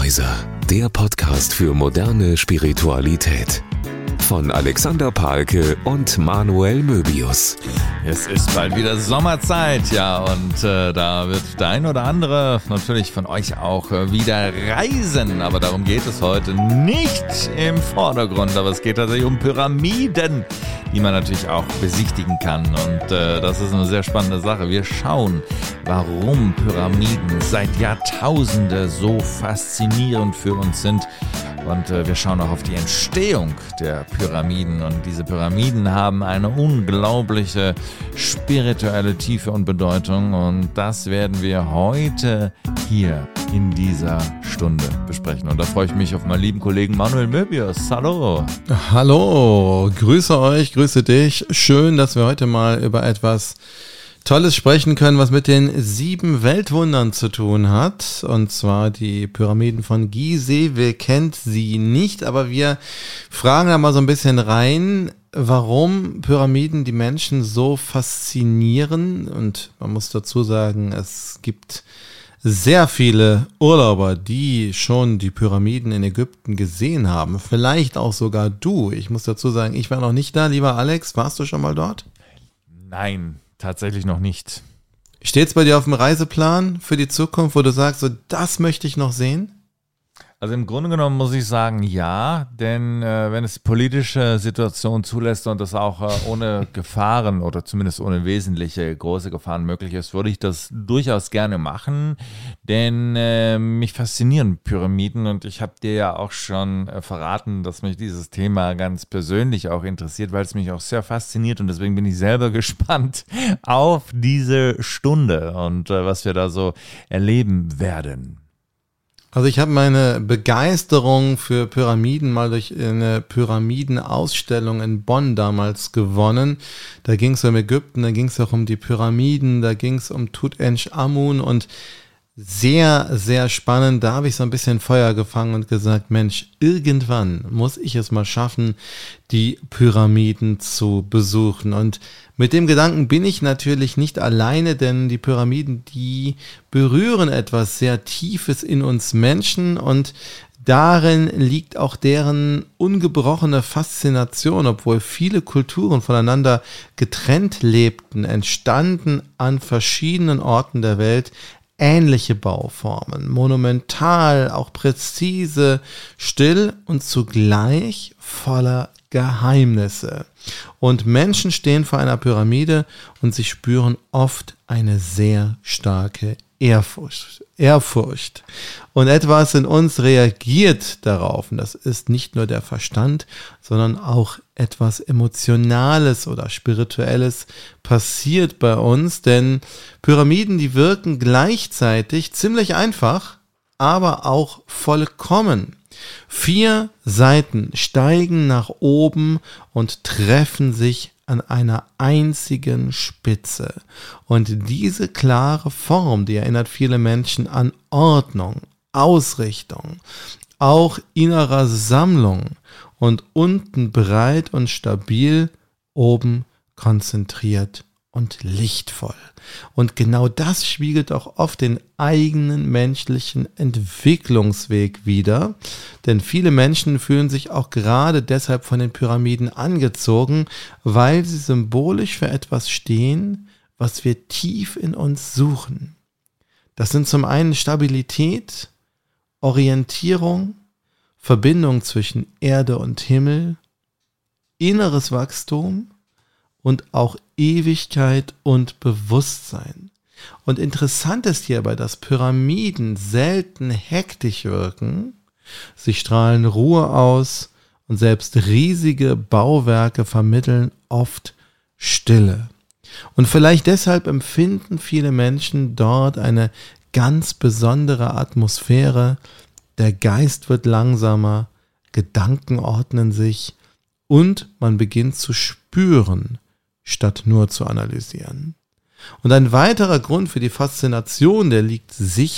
Wegweiser, der Podcast für moderne Spiritualität. Von Alexander Pahlke und Manuel Möbius. Es ist bald wieder Sommerzeit, ja, und da wird der ein oder andere natürlich von euch auch wieder reisen. Aber darum geht es heute nicht im Vordergrund, aber es geht tatsächlich um Pyramiden, die man natürlich auch besichtigen kann. Und das ist eine sehr spannende Sache. Wir schauen, warum Pyramiden seit Jahrtausenden so faszinierend für uns sind. Und wir schauen auch auf die Entstehung der Pyramiden. Und diese Pyramiden haben eine unglaubliche spirituelle Tiefe und Bedeutung. Und das werden wir heute hier in dieser Stunde besprechen. Und da freue ich mich auf meinen lieben Kollegen Manuel Möbius. Hallo. Hallo, grüße euch, grüße dich. Schön, dass wir heute mal über etwas Tolles sprechen können, was mit den 7 Weltwundern zu tun hat, und zwar die Pyramiden von Gizeh. Wer kennt sie nicht, aber wir fragen da mal so ein bisschen rein, warum Pyramiden die Menschen so faszinieren. Und man muss dazu sagen, es gibt sehr viele Urlauber, die schon die Pyramiden in Ägypten gesehen haben, vielleicht auch sogar du. Ich muss dazu sagen, ich war noch nicht da, lieber Alex. Warst du schon mal dort? Nein. Tatsächlich noch nicht. Steht es bei dir auf dem Reiseplan für die Zukunft, wo du sagst, so das möchte ich noch sehen? Also im Grunde genommen muss ich sagen, ja, denn wenn es die politische Situation zulässt und das auch ohne Gefahren oder zumindest ohne wesentliche große Gefahren möglich ist, würde ich das durchaus gerne machen, denn mich faszinieren Pyramiden und ich habe dir ja auch schon verraten, dass mich dieses Thema ganz persönlich auch interessiert, weil es mich auch sehr fasziniert und deswegen bin ich selber gespannt auf diese Stunde und was wir da so erleben werden. Also ich habe meine Begeisterung für Pyramiden mal durch eine Pyramidenausstellung in Bonn damals gewonnen. Da ging es um Ägypten, da ging es auch um die Pyramiden, da ging es um Tutanchamun und sehr, sehr spannend. Da habe ich so ein bisschen Feuer gefangen und gesagt, Mensch, irgendwann muss ich es mal schaffen, die Pyramiden zu besuchen. Und mit dem Gedanken bin ich natürlich nicht alleine, denn die Pyramiden, die berühren etwas sehr Tiefes in uns Menschen und darin liegt auch deren ungebrochene Faszination, obwohl viele Kulturen voneinander getrennt lebten, entstanden an verschiedenen Orten der Welt ähnliche Bauformen, monumental, auch präzise, still und zugleich voller Geheimnisse. Und Menschen stehen vor einer Pyramide und sie spüren oft eine sehr starke Ehrfurcht. Und etwas in uns reagiert darauf. Und das ist nicht nur der Verstand, sondern auch etwas Emotionales oder Spirituelles passiert bei uns. Denn Pyramiden, die wirken gleichzeitig ziemlich einfach, aber auch vollkommen. 4 Seiten steigen nach oben und treffen sich an einer einzigen Spitze. Und diese klare Form, die erinnert viele Menschen an Ordnung, Ausrichtung, auch innerer Sammlung und unten breit und stabil, oben konzentriert und lichtvoll. Und genau das spiegelt auch oft den eigenen menschlichen Entwicklungsweg wider, denn viele Menschen fühlen sich auch gerade deshalb von den Pyramiden angezogen, weil sie symbolisch für etwas stehen, was wir tief in uns suchen. Das sind zum einen Stabilität, Orientierung, Verbindung zwischen Erde und Himmel, inneres Wachstum und auch Ewigkeit und Bewusstsein. Und interessant ist hierbei, dass Pyramiden selten hektisch wirken. Sie strahlen Ruhe aus und selbst riesige Bauwerke vermitteln oft Stille. Und vielleicht deshalb empfinden viele Menschen dort eine ganz besondere Atmosphäre. Der Geist wird langsamer, Gedanken ordnen sich und man beginnt zu spüren, statt nur zu analysieren. Und ein weiterer Grund für die Faszination, der liegt sicher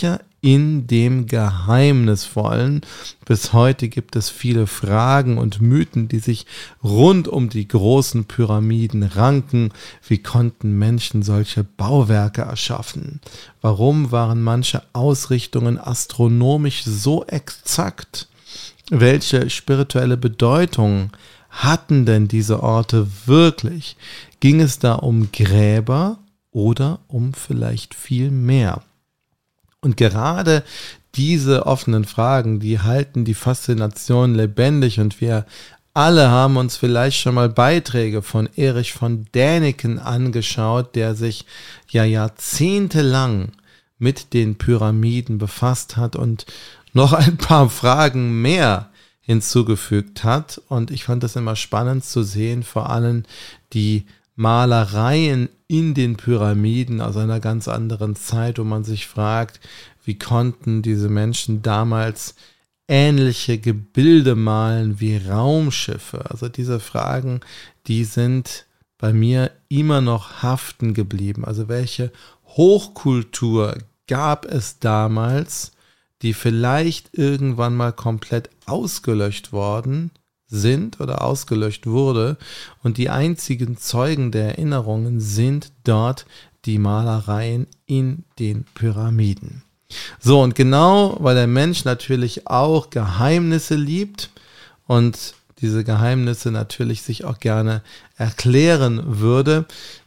in dem Geheimnisvollen. Bis heute gibt es viele Fragen und Mythen, die sich rund um die großen Pyramiden ranken. Wie konnten Menschen solche Bauwerke erschaffen? Warum waren manche Ausrichtungen astronomisch so exakt? Welche spirituelle Bedeutung hatten denn diese Orte wirklich? Ging es da um Gräber oder um vielleicht viel mehr? Und gerade diese offenen Fragen, die halten die Faszination lebendig, und wir alle haben uns vielleicht schon mal Beiträge von Erich von Däniken angeschaut, der sich ja jahrzehntelang mit den Pyramiden befasst hat und noch ein paar Fragen mehr hinzugefügt hat. Und ich fand das immer spannend zu sehen, vor allem die Malereien in den Pyramiden aus einer ganz anderen Zeit, wo man sich fragt, wie konnten diese Menschen damals ähnliche Gebilde malen wie Raumschiffe? Also diese Fragen, die sind bei mir immer noch haften geblieben. Also welche Hochkultur gab es damals, die vielleicht irgendwann mal komplett ausgelöscht worden sind oder ausgelöscht wurde, und die einzigen Zeugen der Erinnerungen sind dort die Malereien in den Pyramiden. So, und genau weil der Mensch natürlich auch Geheimnisse liebt und diese Geheimnisse natürlich sich auch gerne erklären würde,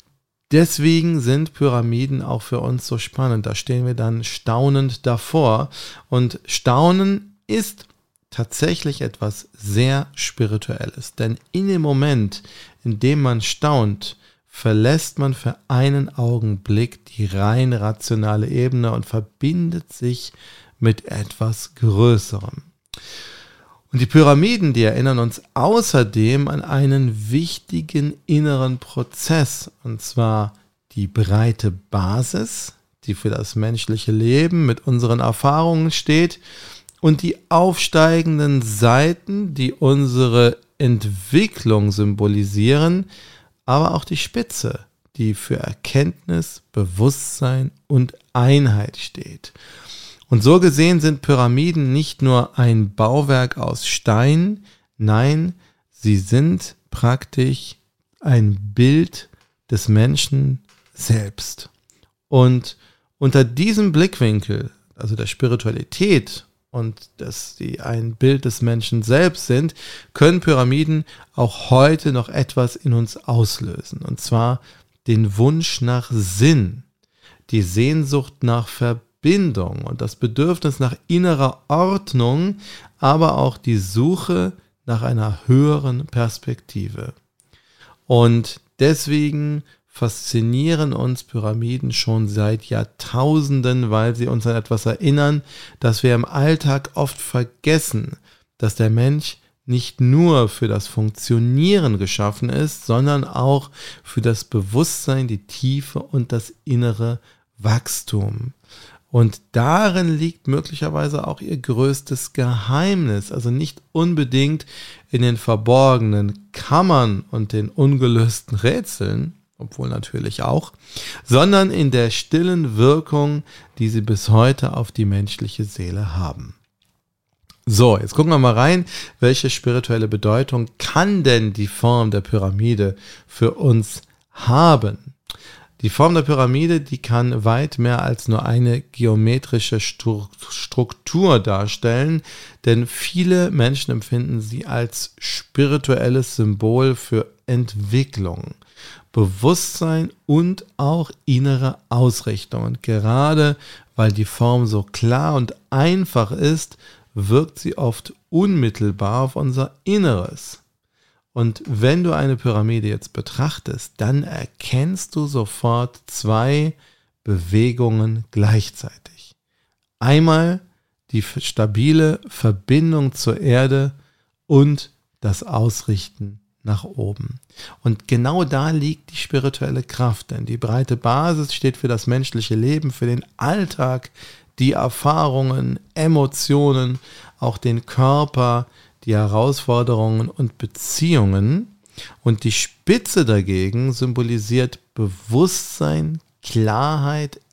deswegen sind Pyramiden auch für uns so spannend. Da stehen wir dann staunend davor, und Staunen ist tatsächlich etwas sehr Spirituelles. Denn in dem Moment, in dem man staunt, verlässt man für einen Augenblick die rein rationale Ebene und verbindet sich mit etwas Größerem. Und die Pyramiden, die erinnern uns außerdem an einen wichtigen inneren Prozess, und zwar die breite Basis, die für das menschliche Leben mit unseren Erfahrungen steht, und die aufsteigenden Seiten, die unsere Entwicklung symbolisieren, aber auch die Spitze, die für Erkenntnis, Bewusstsein und Einheit steht. Und so gesehen sind Pyramiden nicht nur ein Bauwerk aus Stein, nein, sie sind praktisch ein Bild des Menschen selbst. Und unter diesem Blickwinkel, also der Spiritualität, und dass sie ein Bild des Menschen selbst sind, können Pyramiden auch heute noch etwas in uns auslösen. Und zwar den Wunsch nach Sinn, die Sehnsucht nach Verbindung und das Bedürfnis nach innerer Ordnung, aber auch die Suche nach einer höheren Perspektive. Und deswegen faszinieren uns Pyramiden schon seit Jahrtausenden, weil sie uns an etwas erinnern, das wir im Alltag oft vergessen, dass der Mensch nicht nur für das Funktionieren geschaffen ist, sondern auch für das Bewusstsein, die Tiefe und das innere Wachstum. Und darin liegt möglicherweise auch ihr größtes Geheimnis, also nicht unbedingt in den verborgenen Kammern und den ungelösten Rätseln, obwohl natürlich auch, sondern in der stillen Wirkung, die sie bis heute auf die menschliche Seele haben. So, jetzt gucken wir mal rein, welche spirituelle Bedeutung kann denn die Form der Pyramide für uns haben? Die Form der Pyramide, die kann weit mehr als nur eine geometrische Struktur darstellen, denn viele Menschen empfinden sie als spirituelles Symbol für Entwicklung, Bewusstsein und auch innere Ausrichtung. Und gerade weil die Form so klar und einfach ist, wirkt sie oft unmittelbar auf unser Inneres. Und wenn du eine Pyramide jetzt betrachtest, dann erkennst du sofort zwei Bewegungen gleichzeitig. Einmal die stabile Verbindung zur Erde und das Ausrichten nach oben. Und genau da liegt die spirituelle Kraft, denn die breite Basis steht für das menschliche Leben, für den Alltag, die Erfahrungen, Emotionen, auch den Körper, die Herausforderungen und Beziehungen. Und die Spitze dagegen symbolisiert Bewusstsein, Klarheit,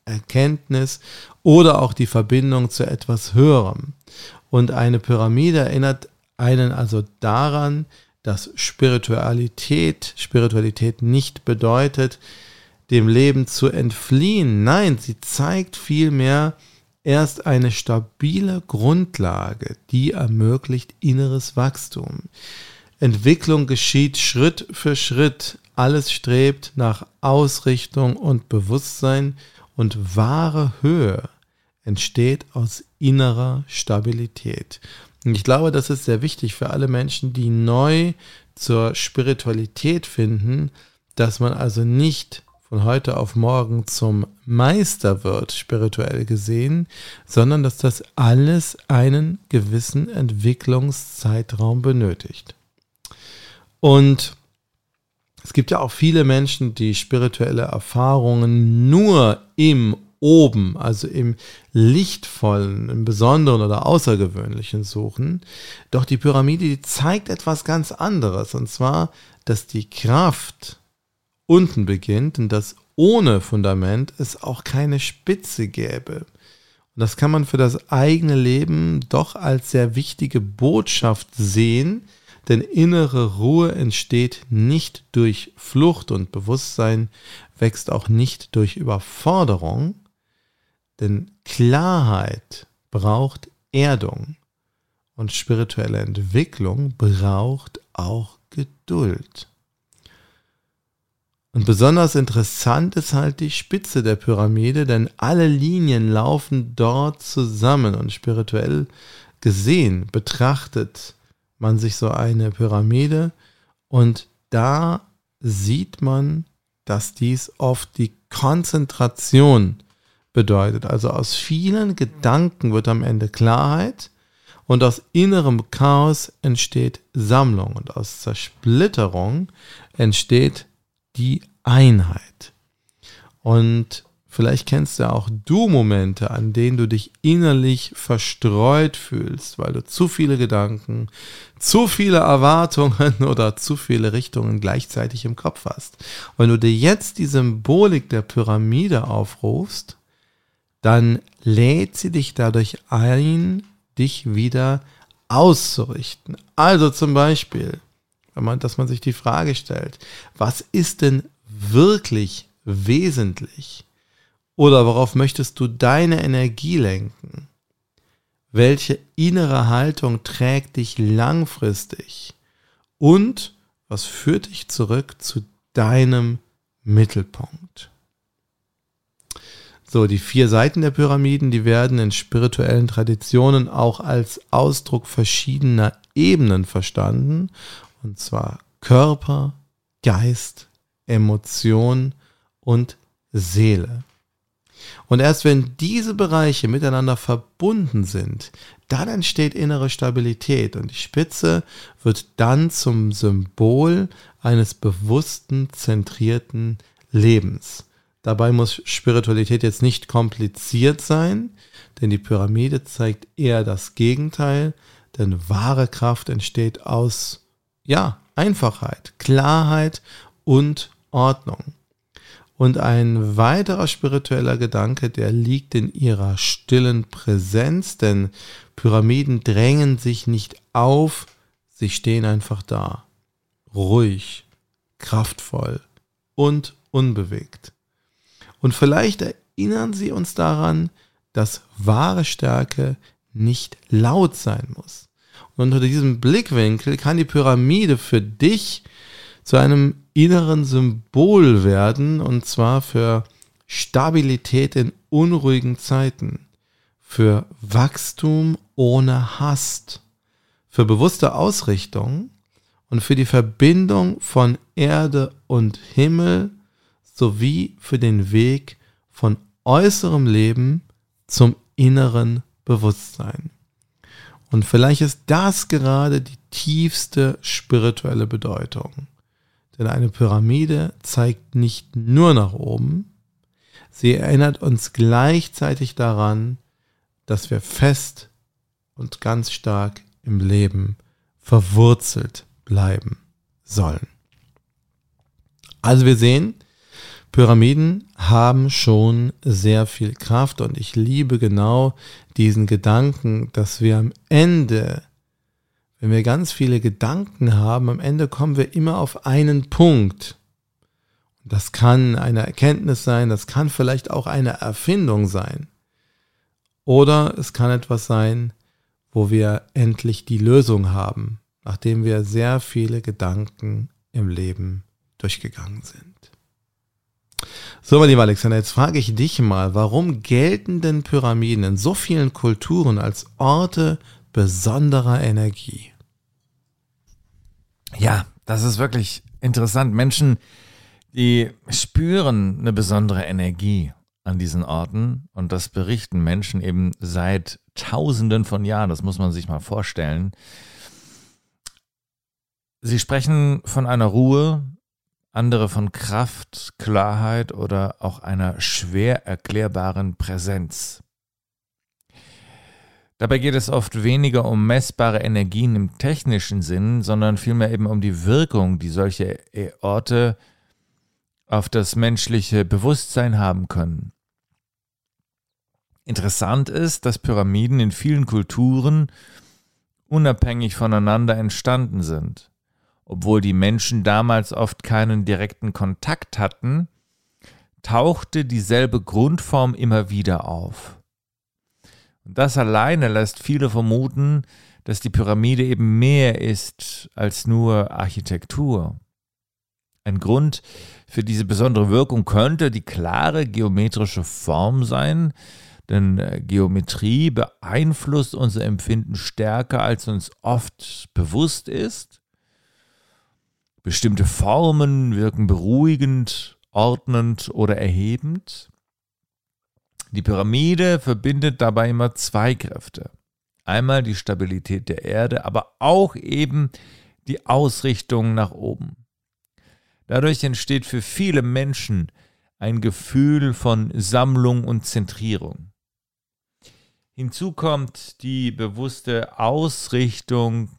Erkenntnis oder auch die Verbindung zu etwas Höherem. Und eine Pyramide erinnert einen also daran, dass Spiritualität nicht bedeutet, dem Leben zu entfliehen. Nein, sie zeigt vielmehr erst eine stabile Grundlage, die ermöglicht inneres Wachstum. Entwicklung geschieht Schritt für Schritt. Alles strebt nach Ausrichtung und Bewusstsein und wahre Höhe entsteht aus innerer Stabilität. Und ich glaube, das ist sehr wichtig für alle Menschen, die neu zur Spiritualität finden, dass man also nicht von heute auf morgen zum Meister wird, spirituell gesehen, sondern dass das alles einen gewissen Entwicklungszeitraum benötigt. Und es gibt ja auch viele Menschen, die spirituelle Erfahrungen nur im Oben, also im Lichtvollen, im Besonderen oder Außergewöhnlichen suchen. Doch die Pyramide, die zeigt etwas ganz anderes, und zwar, dass die Kraft unten beginnt und dass ohne Fundament es auch keine Spitze gäbe. Und das kann man für das eigene Leben doch als sehr wichtige Botschaft sehen, denn innere Ruhe entsteht nicht durch Flucht und Bewusstsein, wächst auch nicht durch Überforderung, denn Klarheit braucht Erdung und spirituelle Entwicklung braucht auch Geduld. Und besonders interessant ist halt die Spitze der Pyramide, denn alle Linien laufen dort zusammen und spirituell gesehen betrachtet man sich so eine Pyramide und da sieht man, dass dies oft die Konzentration bedeutet. Also aus vielen Gedanken wird am Ende Klarheit und aus innerem Chaos entsteht Sammlung und aus Zersplitterung entsteht die Einheit. Und vielleicht kennst ja auch du Momente, an denen du dich innerlich verstreut fühlst, weil du zu viele Gedanken, zu viele Erwartungen oder zu viele Richtungen gleichzeitig im Kopf hast. Und wenn du dir jetzt die Symbolik der Pyramide aufrufst, dann lädt sie dich dadurch ein, dich wieder auszurichten. Also zum Beispiel, dass man sich die Frage stellt, was ist denn wirklich wesentlich? Oder worauf möchtest du deine Energie lenken? Welche innere Haltung trägt dich langfristig? Und was führt dich zurück zu deinem Mittelpunkt? So, die 4 Seiten der Pyramiden, die werden in spirituellen Traditionen auch als Ausdruck verschiedener Ebenen verstanden. Und zwar Körper, Geist, Emotion und Seele. Und erst wenn diese Bereiche miteinander verbunden sind, dann entsteht innere Stabilität und die Spitze wird dann zum Symbol eines bewussten, zentrierten Lebens. Dabei muss Spiritualität jetzt nicht kompliziert sein, denn die Pyramide zeigt eher das Gegenteil, denn wahre Kraft entsteht aus Einfachheit, Klarheit und Ordnung. Und ein weiterer spiritueller Gedanke, der liegt in ihrer stillen Präsenz, denn Pyramiden drängen sich nicht auf, sie stehen einfach da, ruhig, kraftvoll und unbewegt. Und vielleicht erinnern sie uns daran, dass wahre Stärke nicht laut sein muss. Und unter diesem Blickwinkel kann die Pyramide für dich zu einem inneren Symbol werden, und zwar für Stabilität in unruhigen Zeiten, für Wachstum ohne Hast, für bewusste Ausrichtung und für die Verbindung von Erde und Himmel sowie für den Weg von äußerem Leben zum inneren Bewusstsein. Und vielleicht ist das gerade die tiefste spirituelle Bedeutung. Denn eine Pyramide zeigt nicht nur nach oben, sie erinnert uns gleichzeitig daran, dass wir fest und ganz stark im Leben verwurzelt bleiben sollen. Also wir sehen, Pyramiden haben schon sehr viel Kraft und ich liebe genau diesen Gedanken, dass wir am Ende, wenn wir ganz viele Gedanken haben, am Ende kommen wir immer auf einen Punkt. Das kann eine Erkenntnis sein, das kann vielleicht auch eine Erfindung sein. Oder es kann etwas sein, wo wir endlich die Lösung haben, nachdem wir sehr viele Gedanken im Leben durchgegangen sind. So, mein lieber Alexander, jetzt frage ich dich mal, warum gelten denn Pyramiden in so vielen Kulturen als Orte besonderer Energie? Ja, das ist wirklich interessant. Menschen, die spüren eine besondere Energie an diesen Orten und das berichten Menschen eben seit Tausenden von Jahren. Das muss man sich mal vorstellen. Sie sprechen von einer Ruhe, andere von Kraft, Klarheit oder auch einer schwer erklärbaren Präsenz. Dabei geht es oft weniger um messbare Energien im technischen Sinn, sondern vielmehr eben um die Wirkung, die solche Orte auf das menschliche Bewusstsein haben können. Interessant ist, dass Pyramiden in vielen Kulturen unabhängig voneinander entstanden sind. Obwohl die Menschen damals oft keinen direkten Kontakt hatten, tauchte dieselbe Grundform immer wieder auf. Und das alleine lässt viele vermuten, dass die Pyramide eben mehr ist als nur Architektur. Ein Grund für diese besondere Wirkung könnte die klare geometrische Form sein, denn Geometrie beeinflusst unser Empfinden stärker, als uns oft bewusst ist. Bestimmte Formen wirken beruhigend, ordnend oder erhebend. Die Pyramide verbindet dabei immer zwei Kräfte. Einmal die Stabilität der Erde, aber auch eben die Ausrichtung nach oben. Dadurch entsteht für viele Menschen ein Gefühl von Sammlung und Zentrierung. Hinzu kommt die bewusste Ausrichtung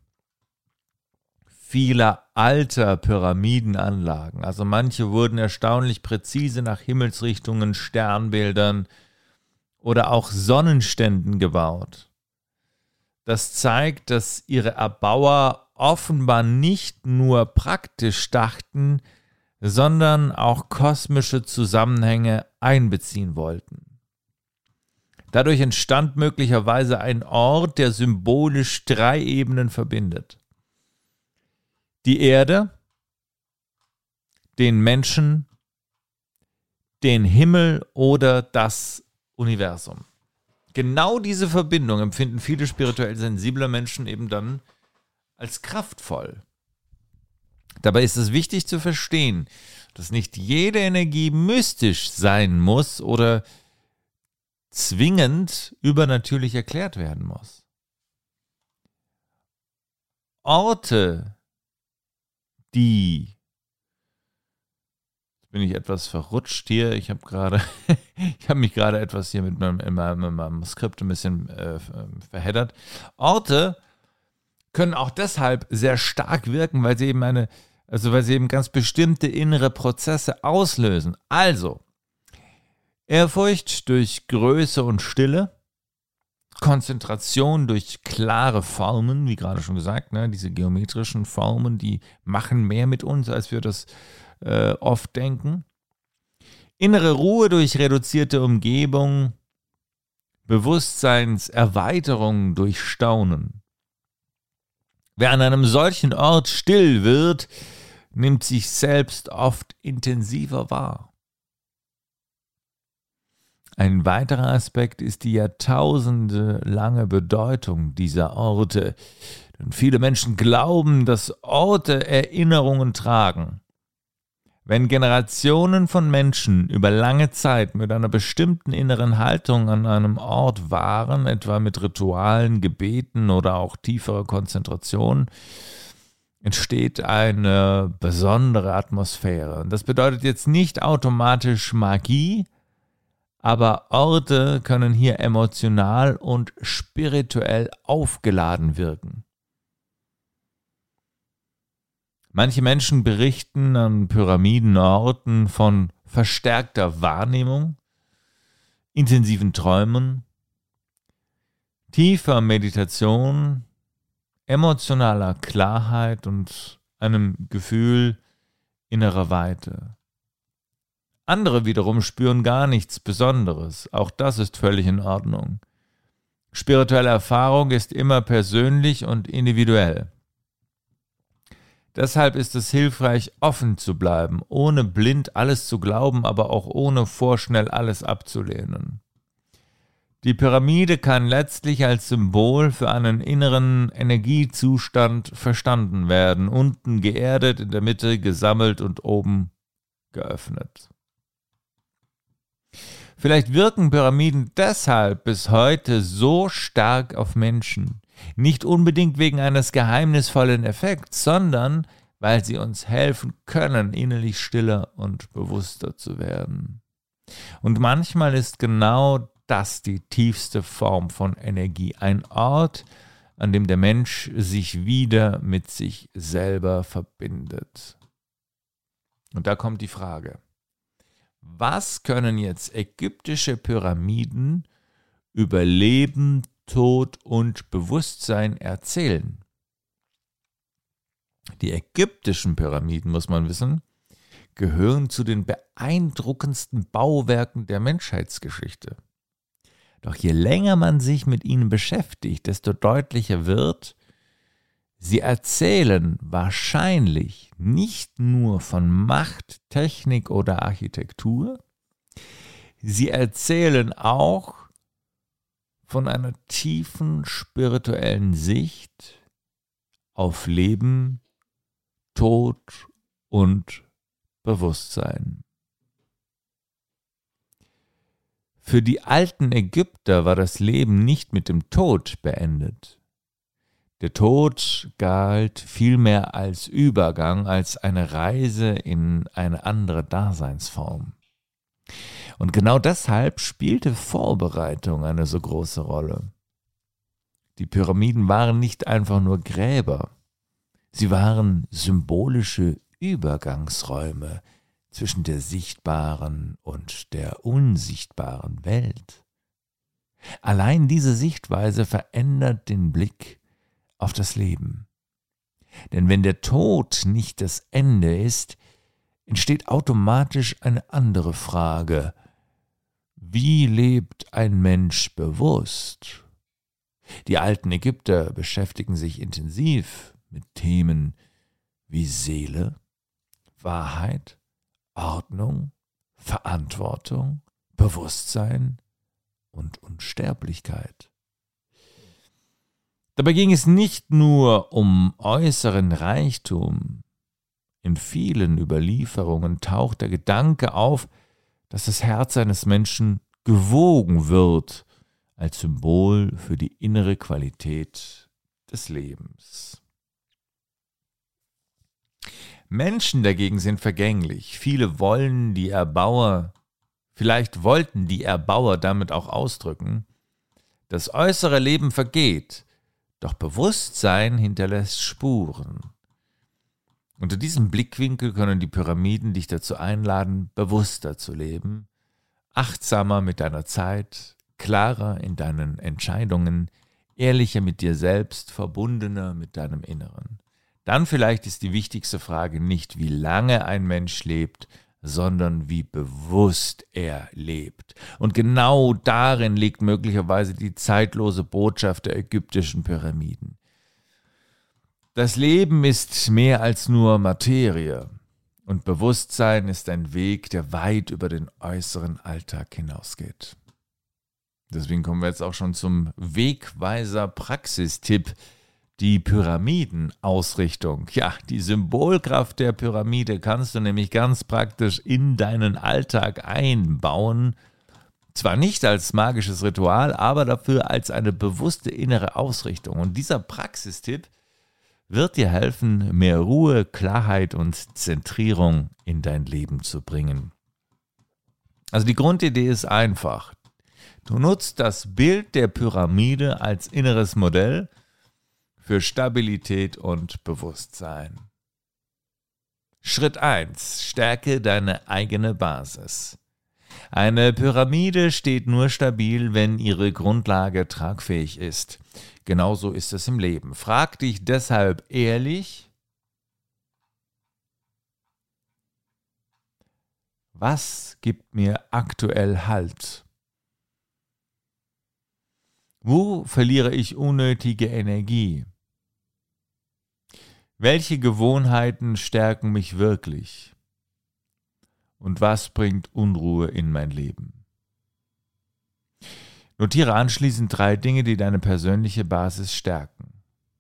vieler alter Pyramidenanlagen. Also manche wurden erstaunlich präzise nach Himmelsrichtungen, Sternbildern oder auch Sonnenständen gebaut. Das zeigt, dass ihre Erbauer offenbar nicht nur praktisch dachten, sondern auch kosmische Zusammenhänge einbeziehen wollten. Dadurch entstand möglicherweise ein Ort, der symbolisch 3 Ebenen verbindet. Die Erde, den Menschen, den Himmel oder das Universum. Genau diese Verbindung empfinden viele spirituell sensible Menschen eben dann als kraftvoll. Dabei ist es wichtig zu verstehen, dass nicht jede Energie mystisch sein muss oder zwingend übernatürlich erklärt werden muss. Orte, jetzt bin ich etwas verrutscht hier, ich habe mich gerade etwas hier mit meinem Skript ein bisschen verheddert. Orte können auch deshalb sehr stark wirken, weil sie eben ganz bestimmte innere Prozesse auslösen. Also, Ehrfurcht durch Größe und Stille, Konzentration durch klare Formen, wie gerade schon gesagt, ne, diese geometrischen Formen, die machen mehr mit uns, als wir das oft denken. Innere Ruhe durch reduzierte Umgebung, Bewusstseinserweiterung durch Staunen. Wer an einem solchen Ort still wird, nimmt sich selbst oft intensiver wahr. Ein weiterer Aspekt ist die jahrtausendelange Bedeutung dieser Orte. Denn viele Menschen glauben, dass Orte Erinnerungen tragen. Wenn Generationen von Menschen über lange Zeit mit einer bestimmten inneren Haltung an einem Ort waren, etwa mit Ritualen, Gebeten oder auch tieferer Konzentration, entsteht eine besondere Atmosphäre. Und das bedeutet jetzt nicht automatisch Magie, aber Orte können hier emotional und spirituell aufgeladen wirken. Manche Menschen berichten an Pyramidenorten von verstärkter Wahrnehmung, intensiven Träumen, tiefer Meditation, emotionaler Klarheit und einem Gefühl innerer Weite. Andere wiederum spüren gar nichts Besonderes. Auch das ist völlig in Ordnung. Spirituelle Erfahrung ist immer persönlich und individuell. Deshalb ist es hilfreich, offen zu bleiben, ohne blind alles zu glauben, aber auch ohne vorschnell alles abzulehnen. Die Pyramide kann letztlich als Symbol für einen inneren Energiezustand verstanden werden, unten geerdet, in der Mitte gesammelt und oben geöffnet. Vielleicht wirken Pyramiden deshalb bis heute so stark auf Menschen. Nicht unbedingt wegen eines geheimnisvollen Effekts, sondern weil sie uns helfen können, innerlich stiller und bewusster zu werden. Und manchmal ist genau das die tiefste Form von Energie. Ein Ort, an dem der Mensch sich wieder mit sich selber verbindet. Und da kommt die Frage: Was können jetzt ägyptische Pyramiden über Leben, Tod und Bewusstsein erzählen? Die ägyptischen Pyramiden, muss man wissen, gehören zu den beeindruckendsten Bauwerken der Menschheitsgeschichte. Doch je länger man sich mit ihnen beschäftigt, desto deutlicher wird, sie erzählen wahrscheinlich nicht nur von Macht, Technik oder Architektur, sie erzählen auch von einer tiefen spirituellen Sicht auf Leben, Tod und Bewusstsein. Für die alten Ägypter war das Leben nicht mit dem Tod beendet. Der Tod galt vielmehr als Übergang, als eine Reise in eine andere Daseinsform. Und genau deshalb spielte Vorbereitung eine so große Rolle. Die Pyramiden waren nicht einfach nur Gräber, sie waren symbolische Übergangsräume zwischen der sichtbaren und der unsichtbaren Welt. Allein diese Sichtweise verändert den Blick auf das Leben. Denn wenn der Tod nicht das Ende ist, entsteht automatisch eine andere Frage: Wie lebt ein Mensch bewusst? Die alten Ägypter beschäftigen sich intensiv mit Themen wie Seele, Wahrheit, Ordnung, Verantwortung, Bewusstsein und Unsterblichkeit. Dabei ging es nicht nur um äußeren Reichtum. In vielen Überlieferungen taucht der Gedanke auf, dass das Herz eines Menschen gewogen wird als Symbol für die innere Qualität des Lebens. Menschen dagegen sind vergänglich. Viele wollen die Erbauer, vielleicht wollten die Erbauer damit auch ausdrücken: Das äußere Leben vergeht, doch Bewusstsein hinterlässt Spuren. Unter diesem Blickwinkel können die Pyramiden dich dazu einladen, bewusster zu leben, achtsamer mit deiner Zeit, klarer in deinen Entscheidungen, ehrlicher mit dir selbst, verbundener mit deinem Inneren. Dann vielleicht ist die wichtigste Frage nicht, wie lange ein Mensch lebt, sondern wie bewusst er lebt. Und genau darin liegt möglicherweise die zeitlose Botschaft der ägyptischen Pyramiden. Das Leben ist mehr als nur Materie, und Bewusstsein ist ein Weg, der weit über den äußeren Alltag hinausgeht. Deswegen kommen wir jetzt auch schon zum Wegweiser-Praxistipp: Die Pyramidenausrichtung. Ja, die Symbolkraft der Pyramide kannst du nämlich ganz praktisch in deinen Alltag einbauen. Zwar nicht als magisches Ritual, aber dafür als eine bewusste innere Ausrichtung. Und dieser Praxistipp wird dir helfen, mehr Ruhe, Klarheit und Zentrierung in dein Leben zu bringen. Also die Grundidee ist einfach. Du nutzt das Bild der Pyramide als inneres Modell für Stabilität und Bewusstsein. Schritt 1. Stärke deine eigene Basis. Eine Pyramide steht nur stabil, wenn ihre Grundlage tragfähig ist. Genauso ist es im Leben. Frag dich deshalb ehrlich, was gibt mir aktuell Halt? Wo verliere ich unnötige Energie? Welche Gewohnheiten stärken mich wirklich? Und was bringt Unruhe in mein Leben? Notiere anschließend 3 Dinge, die deine persönliche Basis stärken.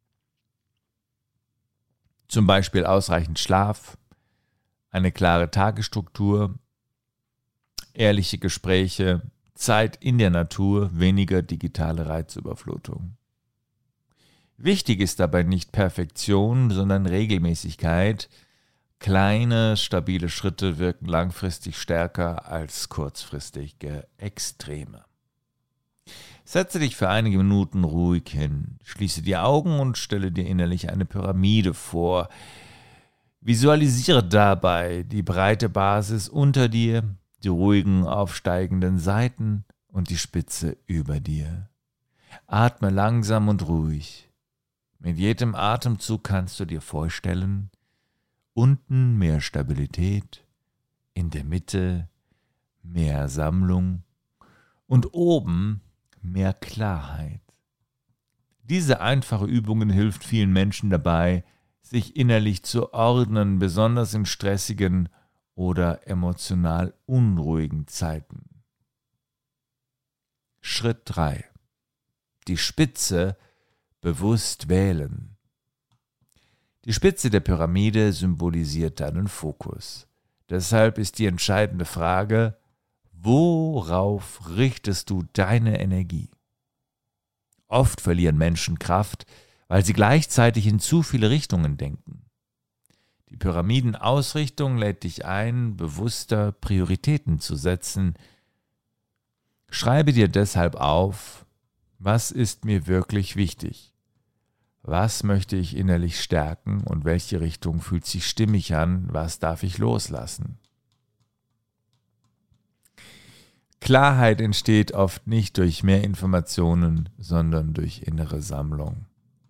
Zum Beispiel ausreichend Schlaf, eine klare Tagesstruktur, ehrliche Gespräche, Zeit in der Natur, weniger digitale Reizüberflutung. Wichtig ist dabei nicht Perfektion, sondern Regelmäßigkeit. Kleine, stabile Schritte wirken langfristig stärker als kurzfristige Extreme. Setze dich für einige Minuten ruhig hin, schließe die Augen und stelle dir innerlich eine Pyramide vor. Visualisiere dabei die breite Basis unter dir, die ruhigen aufsteigenden Seiten und die Spitze über dir. Atme langsam und ruhig. Mit jedem Atemzug kannst du dir vorstellen, unten mehr Stabilität, in der Mitte mehr Sammlung und oben mehr Klarheit. Diese einfache Übung hilft vielen Menschen dabei, sich innerlich zu ordnen, besonders in stressigen oder emotional unruhigen Zeiten. Schritt 3. Die Spitze bewusst wählen. Die Spitze der Pyramide symbolisiert deinen Fokus. Deshalb ist die entscheidende Frage, worauf richtest du deine Energie? Oft verlieren Menschen Kraft, weil sie gleichzeitig in zu viele Richtungen denken. Die Pyramidenausrichtung lädt dich ein, bewusster Prioritäten zu setzen. Schreibe dir deshalb auf, was ist mir wirklich wichtig? Was möchte ich innerlich stärken und welche Richtung fühlt sich stimmig an? Was darf ich loslassen? Klarheit entsteht oft nicht durch mehr Informationen, sondern durch innere Sammlung.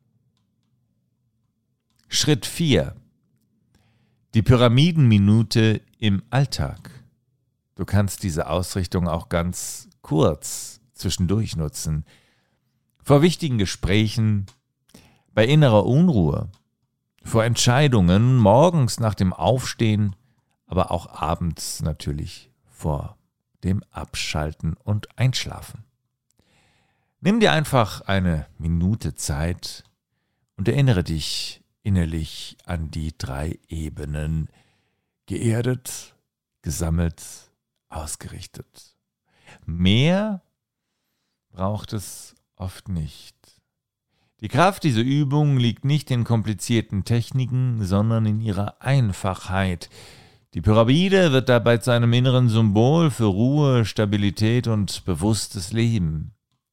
Schritt 4. Die Pyramidenminute im Alltag. Du kannst diese Ausrichtung auch ganz kurz zwischendurch nutzen. Vor wichtigen Gesprächen, bei innerer Unruhe, vor Entscheidungen, morgens nach dem Aufstehen, aber auch abends natürlich vor dem Abschalten und Einschlafen. Nimm dir einfach eine Minute Zeit und erinnere dich innerlich an die 3 Ebenen: geerdet, gesammelt, ausgerichtet. Mehr braucht es oft nicht. Die Kraft dieser Übung liegt nicht in komplizierten Techniken, sondern in ihrer Einfachheit. Die Pyramide wird dabei zu einem inneren Symbol für Ruhe, Stabilität und bewusstes Leben.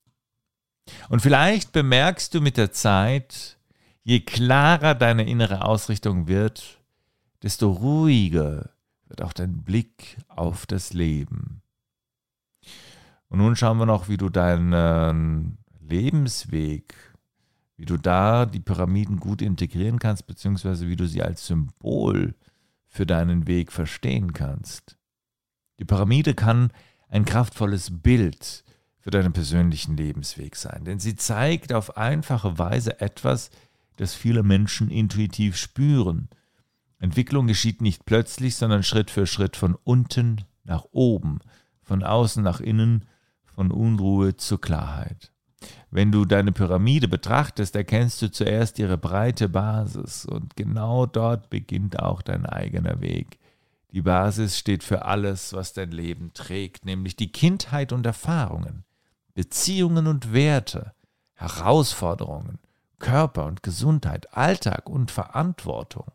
Und vielleicht bemerkst du mit der Zeit, je klarer deine innere Ausrichtung wird, desto ruhiger wird auch dein Blick auf das Leben. Und nun schauen wir noch, wie du deinen Lebensweg, wie du da die Pyramiden gut integrieren kannst, beziehungsweise wie du sie als Symbol für deinen Weg verstehen kannst. Die Pyramide kann ein kraftvolles Bild für deinen persönlichen Lebensweg sein, denn sie zeigt auf einfache Weise etwas, das viele Menschen intuitiv spüren. Entwicklung geschieht nicht plötzlich, sondern Schritt für Schritt von unten nach oben, von außen nach innen, von Unruhe zur Klarheit. Wenn du deine Pyramide betrachtest, erkennst du zuerst ihre breite Basis und genau dort beginnt auch dein eigener Weg. Die Basis steht für alles, was dein Leben trägt, nämlich die Kindheit und Erfahrungen, Beziehungen und Werte, Herausforderungen, Körper und Gesundheit, Alltag und Verantwortung.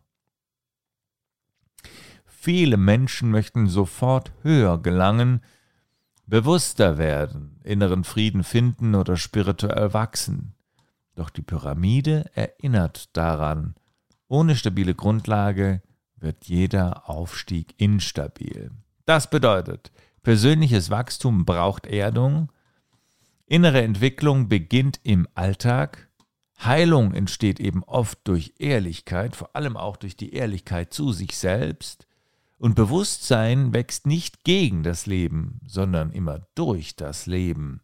Viele Menschen möchten sofort höher gelangen, bewusster werden, inneren Frieden finden oder spirituell wachsen. Doch die Pyramide erinnert daran, ohne stabile Grundlage wird jeder Aufstieg instabil. Das bedeutet, persönliches Wachstum braucht Erdung, innere Entwicklung beginnt im Alltag, Heilung entsteht eben oft durch Ehrlichkeit, vor allem auch durch die Ehrlichkeit zu sich selbst, und Bewusstsein wächst nicht gegen das Leben, sondern immer durch das Leben.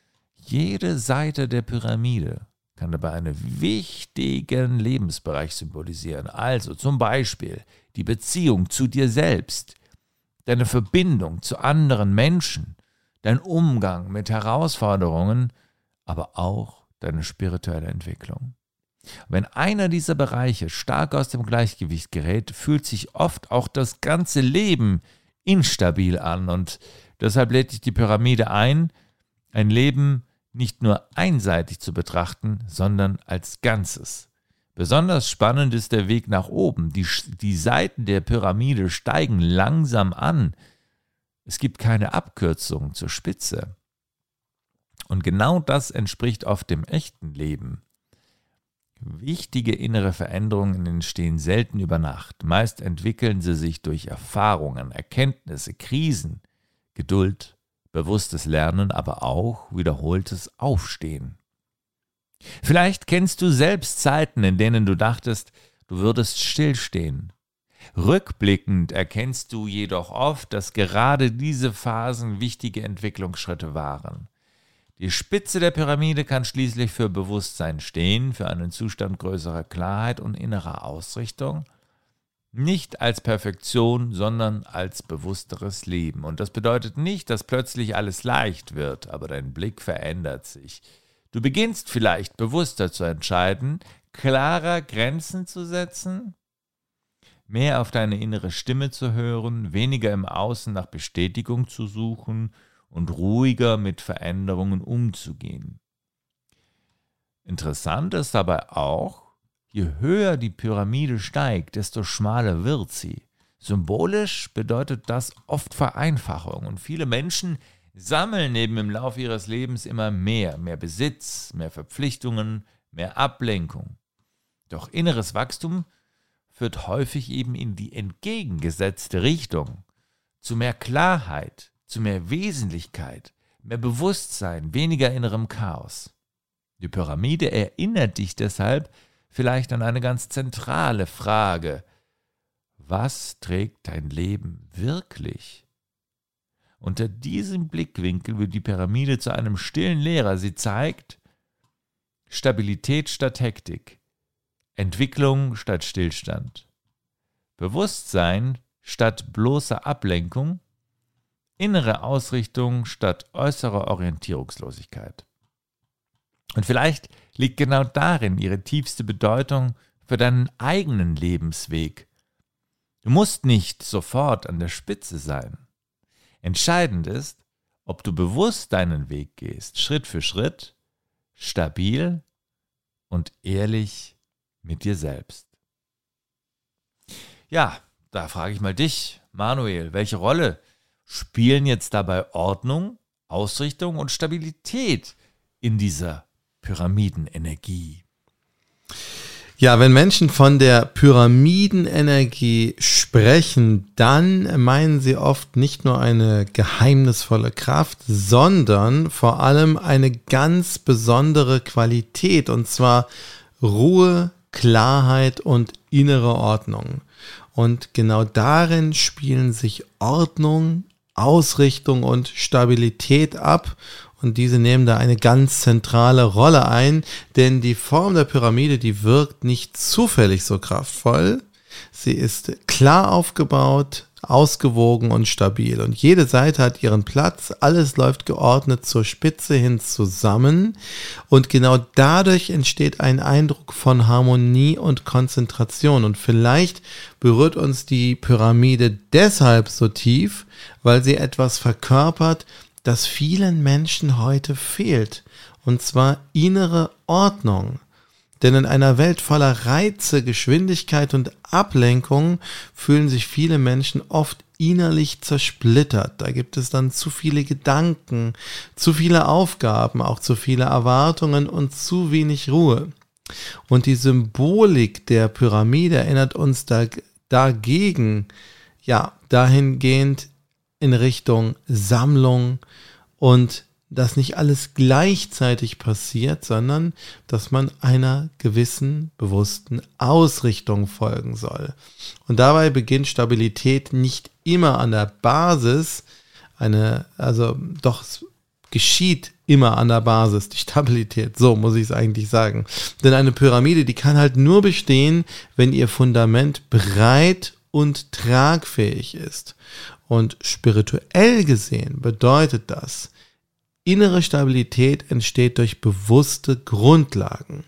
Jede Seite der Pyramide kann dabei einen wichtigen Lebensbereich symbolisieren. Also zum Beispiel die Beziehung zu dir selbst, deine Verbindung zu anderen Menschen, dein Umgang mit Herausforderungen, aber auch deine spirituelle Entwicklung. Wenn einer dieser Bereiche stark aus dem Gleichgewicht gerät, fühlt sich oft auch das ganze Leben instabil an. Und deshalb lädt dich die Pyramide ein Leben nicht nur einseitig zu betrachten, sondern als Ganzes. Besonders spannend ist der Weg nach oben. Die Seiten der Pyramide steigen langsam an. Es gibt keine Abkürzung zur Spitze. Und genau das entspricht oft dem echten Leben. Wichtige innere Veränderungen entstehen selten über Nacht. Meist entwickeln sie sich durch Erfahrungen, Erkenntnisse, Krisen, Geduld, bewusstes Lernen, aber auch wiederholtes Aufstehen. Vielleicht kennst du selbst Zeiten, in denen du dachtest, du würdest stillstehen. Rückblickend erkennst du jedoch oft, dass gerade diese Phasen wichtige Entwicklungsschritte waren. Die Spitze der Pyramide kann schließlich für Bewusstsein stehen, für einen Zustand größerer Klarheit und innerer Ausrichtung, nicht als Perfektion, sondern als bewussteres Leben. Und das bedeutet nicht, dass plötzlich alles leicht wird, aber dein Blick verändert sich. Du beginnst vielleicht bewusster zu entscheiden, klarer Grenzen zu setzen, mehr auf deine innere Stimme zu hören, weniger im Außen nach Bestätigung zu suchen und ruhiger mit Veränderungen umzugehen. Interessant ist dabei auch, je höher die Pyramide steigt, desto schmaler wird sie. Symbolisch bedeutet das oft Vereinfachung und viele Menschen sammeln eben im Laufe ihres Lebens immer mehr Besitz, mehr Verpflichtungen, mehr Ablenkung. Doch inneres Wachstum führt häufig eben in die entgegengesetzte Richtung, zu mehr Klarheit, zu mehr Wesentlichkeit, mehr Bewusstsein, weniger innerem Chaos. Die Pyramide erinnert dich deshalb vielleicht an eine ganz zentrale Frage: Was trägt dein Leben wirklich? Unter diesem Blickwinkel wird die Pyramide zu einem stillen Lehrer. Sie zeigt Stabilität statt Hektik, Entwicklung statt Stillstand, Bewusstsein statt bloßer Ablenkung, innere Ausrichtung statt äußerer Orientierungslosigkeit. Und vielleicht liegt genau darin ihre tiefste Bedeutung für deinen eigenen Lebensweg. Du musst nicht sofort an der Spitze sein. Entscheidend ist, ob du bewusst deinen Weg gehst, Schritt für Schritt, stabil und ehrlich mit dir selbst. Ja, da frage ich mal dich, Manuel, welche Rolle spielen jetzt dabei Ordnung, Ausrichtung und Stabilität in dieser Pyramidenenergie? Ja, wenn Menschen von der Pyramidenenergie sprechen, dann meinen sie oft nicht nur eine geheimnisvolle Kraft, sondern vor allem eine ganz besondere Qualität, und zwar Ruhe, Klarheit und innere Ordnung. Und genau darin spielen sich Ordnung, Ausrichtung und Stabilität ab. Und diese nehmen da eine ganz zentrale Rolle ein, denn die Form der Pyramide, die wirkt nicht zufällig so kraftvoll. Sie ist klar aufgebaut, ausgewogen und stabil. Und jede Seite hat ihren Platz, alles läuft geordnet zur Spitze hin zusammen. Und genau dadurch entsteht ein Eindruck von Harmonie und Konzentration. Und vielleicht berührt uns die Pyramide deshalb so tief, weil sie etwas verkörpert, das vielen Menschen heute fehlt, und zwar innere Ordnung. Denn in einer Welt voller Reize, Geschwindigkeit und Ablenkung fühlen sich viele Menschen oft innerlich zersplittert. Da gibt es dann zu viele Gedanken, zu viele Aufgaben, auch zu viele Erwartungen und zu wenig Ruhe. Und die Symbolik der Pyramide erinnert uns da dagegen, ja, dahingehend in Richtung Sammlung und dass nicht alles gleichzeitig passiert, sondern dass man einer gewissen bewussten Ausrichtung folgen soll. Und dabei beginnt Stabilität nicht immer an der Basis, es geschieht immer an der Basis, die Stabilität, so muss ich es eigentlich sagen. Denn eine Pyramide, die kann halt nur bestehen, wenn ihr Fundament breit und tragfähig ist. Und spirituell gesehen bedeutet das, innere Stabilität entsteht durch bewusste Grundlagen.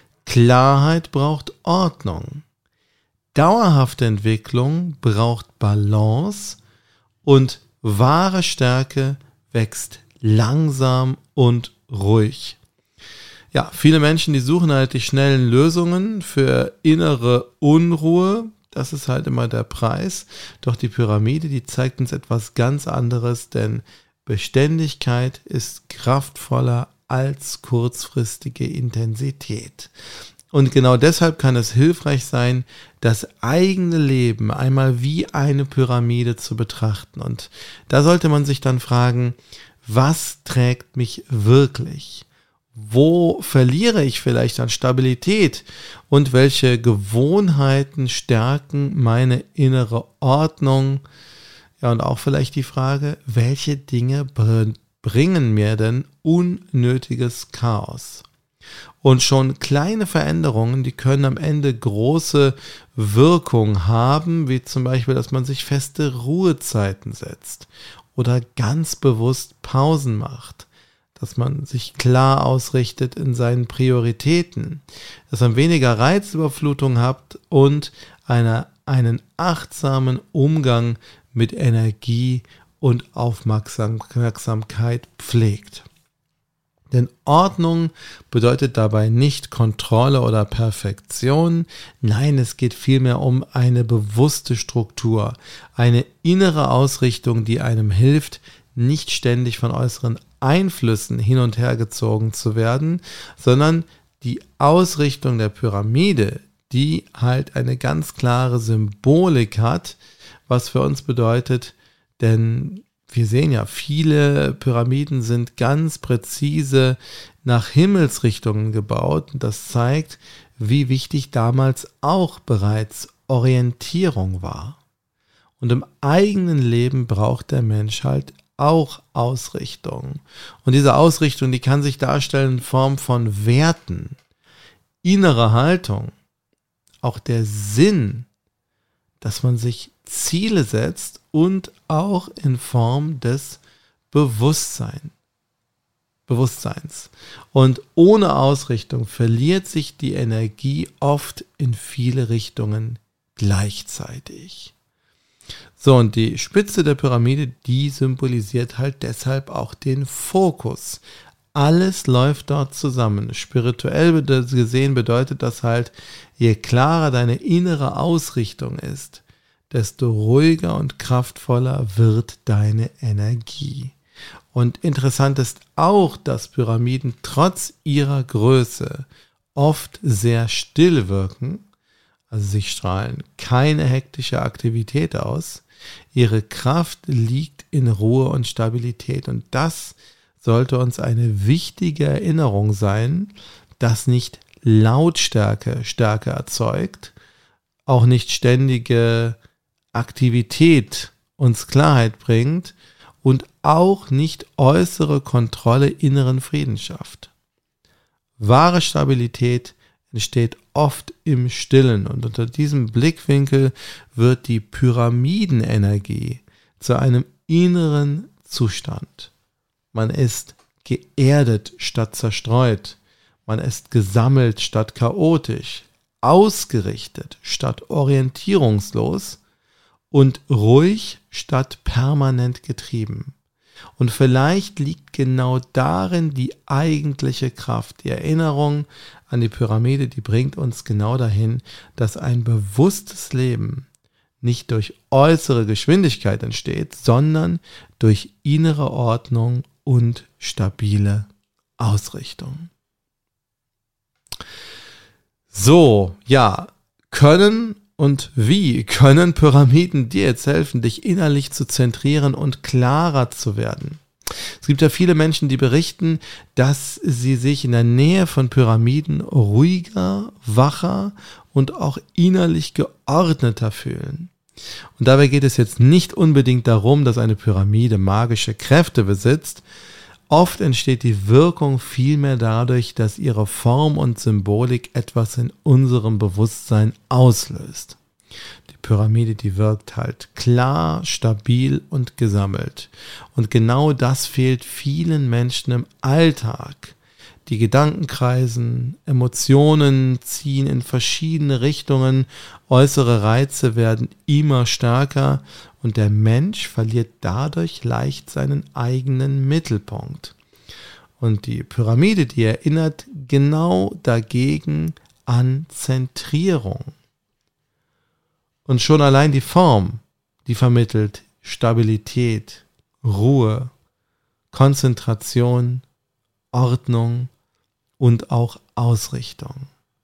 Klarheit braucht Ordnung. Dauerhafte Entwicklung braucht Balance und wahre Stärke wächst langsam und ruhig. Ja, viele Menschen, die suchen halt die schnellen Lösungen für innere Unruhe. Das ist halt immer der Preis. Doch die Pyramide, die zeigt uns etwas ganz anderes, denn Beständigkeit ist kraftvoller als kurzfristige Intensität. Und genau deshalb kann es hilfreich sein, das eigene Leben einmal wie eine Pyramide zu betrachten. Und da sollte man sich dann fragen, was trägt mich wirklich? Wo verliere ich vielleicht an Stabilität? Und welche Gewohnheiten stärken meine innere Ordnung? Ja, und auch vielleicht die Frage, welche Dinge bringen mir denn unnötiges Chaos? Und schon kleine Veränderungen, die können am Ende große Wirkung haben, wie zum Beispiel, dass man sich feste Ruhezeiten setzt oder ganz bewusst Pausen macht, dass man sich klar ausrichtet in seinen Prioritäten, dass man weniger Reizüberflutung hat und einen achtsamen Umgang mit Energie und Aufmerksamkeit pflegt. Denn Ordnung bedeutet dabei nicht Kontrolle oder Perfektion. Nein, es geht vielmehr um eine bewusste Struktur, eine innere Ausrichtung, die einem hilft, nicht ständig von äußeren Einflüssen hin und her gezogen zu werden, sondern die Ausrichtung der Pyramide, die halt eine ganz klare Symbolik hat, was für uns bedeutet, denn wir sehen ja, viele Pyramiden sind ganz präzise nach Himmelsrichtungen gebaut und das zeigt, wie wichtig damals auch bereits Orientierung war. Und im eigenen Leben braucht der Mensch halt auch Ausrichtung. Und diese Ausrichtung, die kann sich darstellen in Form von Werten, innere Haltung, auch der Sinn, dass man sich Ziele setzt und auch in Form des Bewusstseins. Und ohne Ausrichtung verliert sich die Energie oft in viele Richtungen gleichzeitig. So, und die Spitze der Pyramide, die symbolisiert halt deshalb auch den Fokus. Alles läuft dort zusammen. Spirituell gesehen bedeutet das halt, je klarer deine innere Ausrichtung ist, desto ruhiger und kraftvoller wird deine Energie. Und interessant ist auch, dass Pyramiden trotz ihrer Größe oft sehr still wirken, also sie strahlen keine hektische Aktivität aus. Ihre Kraft liegt in Ruhe und Stabilität und das sollte uns eine wichtige Erinnerung sein, dass nicht Lautstärke Stärke erzeugt, auch nicht ständige Aktivität uns Klarheit bringt und auch nicht äußere Kontrolle inneren Frieden schafft. Wahre Stabilität entsteht oft im Stillen und unter diesem Blickwinkel wird die Pyramidenenergie zu einem inneren Zustand. Man ist geerdet statt zerstreut, man ist gesammelt statt chaotisch, ausgerichtet statt orientierungslos und ruhig statt permanent getrieben. Und vielleicht liegt genau darin die eigentliche Kraft. Die Erinnerung an die Pyramide, die bringt uns genau dahin, dass ein bewusstes Leben nicht durch äußere Geschwindigkeit entsteht, sondern durch innere Ordnung und stabile Ausrichtung. So, ja, können und wie können Pyramiden dir jetzt helfen, dich innerlich zu zentrieren und klarer zu werden? Es gibt ja viele Menschen, die berichten, dass sie sich in der Nähe von Pyramiden ruhiger, wacher und auch innerlich geordneter fühlen. Und dabei geht es jetzt nicht unbedingt darum, dass eine Pyramide magische Kräfte besitzt. Oft entsteht die Wirkung vielmehr dadurch, dass ihre Form und Symbolik etwas in unserem Bewusstsein auslöst. Die Pyramide, die wirkt halt klar, stabil und gesammelt. Und genau das fehlt vielen Menschen im Alltag. Die Gedanken kreisen, Emotionen ziehen in verschiedene Richtungen, äußere Reize werden immer stärker und der Mensch verliert dadurch leicht seinen eigenen Mittelpunkt. Und die Pyramide, die erinnert genau dagegen an Zentrierung. Und schon allein die Form, die vermittelt Stabilität, Ruhe, Konzentration, Ordnung und auch Ausrichtung.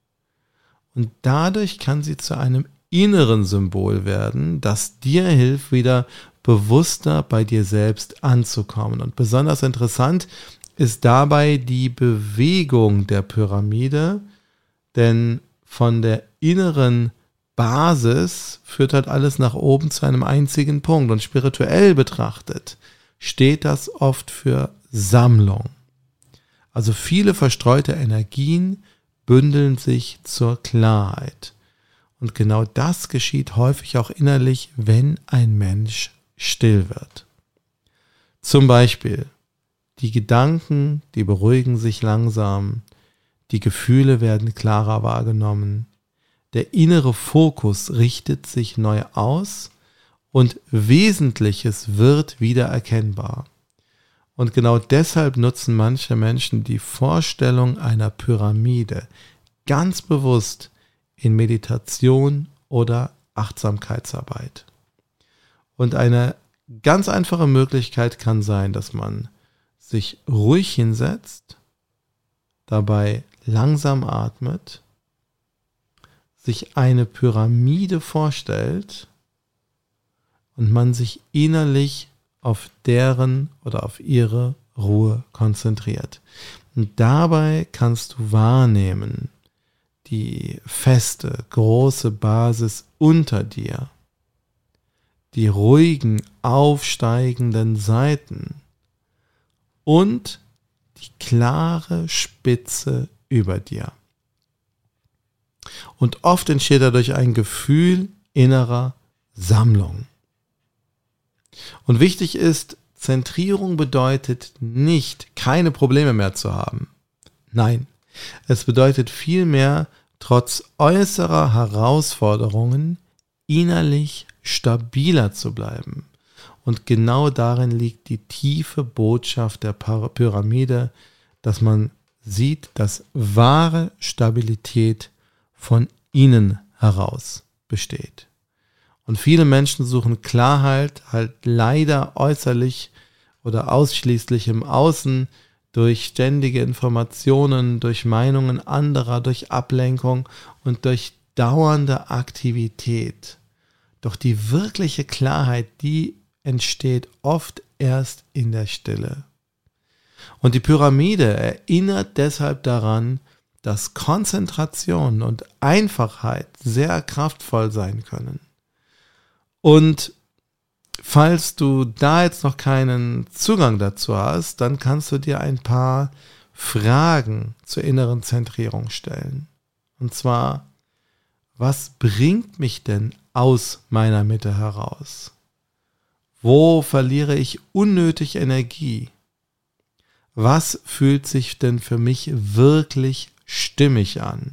Und dadurch kann sie zu einem inneren Symbol werden, das dir hilft, wieder bewusster bei dir selbst anzukommen. Und besonders interessant ist dabei die Bewegung der Pyramide, denn von der inneren Basis führt halt alles nach oben zu einem einzigen Punkt. Und spirituell betrachtet steht das oft für Sammlung. Also viele verstreute Energien bündeln sich zur Klarheit. Und genau das geschieht häufig auch innerlich, wenn ein Mensch still wird. Zum Beispiel, die Gedanken, die beruhigen sich langsam, die Gefühle werden klarer wahrgenommen, der innere Fokus richtet sich neu aus und Wesentliches wird wieder erkennbar. Und genau deshalb nutzen manche Menschen die Vorstellung einer Pyramide ganz bewusst in Meditation oder Achtsamkeitsarbeit. Und eine ganz einfache Möglichkeit kann sein, dass man sich ruhig hinsetzt, dabei langsam atmet, sich eine Pyramide vorstellt und man sich innerlich auf deren oder auf ihre Ruhe konzentriert. Und dabei kannst du wahrnehmen, die feste, große Basis unter dir, die ruhigen, aufsteigenden Seiten und die klare Spitze über dir. Und oft entsteht dadurch ein Gefühl innerer Sammlung. Und wichtig ist, Zentrierung bedeutet nicht, keine Probleme mehr zu haben. Nein, es bedeutet vielmehr, trotz äußerer Herausforderungen innerlich stabiler zu bleiben. Und genau darin liegt die tiefe Botschaft der Pyramide, dass man sieht, dass wahre Stabilität von innen heraus besteht. Und viele Menschen suchen Klarheit halt leider äußerlich oder ausschließlich im Außen durch ständige Informationen, durch Meinungen anderer, durch Ablenkung und durch dauernde Aktivität. Doch die wirkliche Klarheit, die entsteht oft erst in der Stille. Und die Pyramide erinnert deshalb daran, dass Konzentration und Einfachheit sehr kraftvoll sein können. Und falls du da jetzt noch keinen Zugang dazu hast, dann kannst du dir ein paar Fragen zur inneren Zentrierung stellen. Und zwar, was bringt mich denn aus meiner Mitte heraus? Wo verliere ich unnötig Energie? Was fühlt sich denn für mich wirklich stimmig an?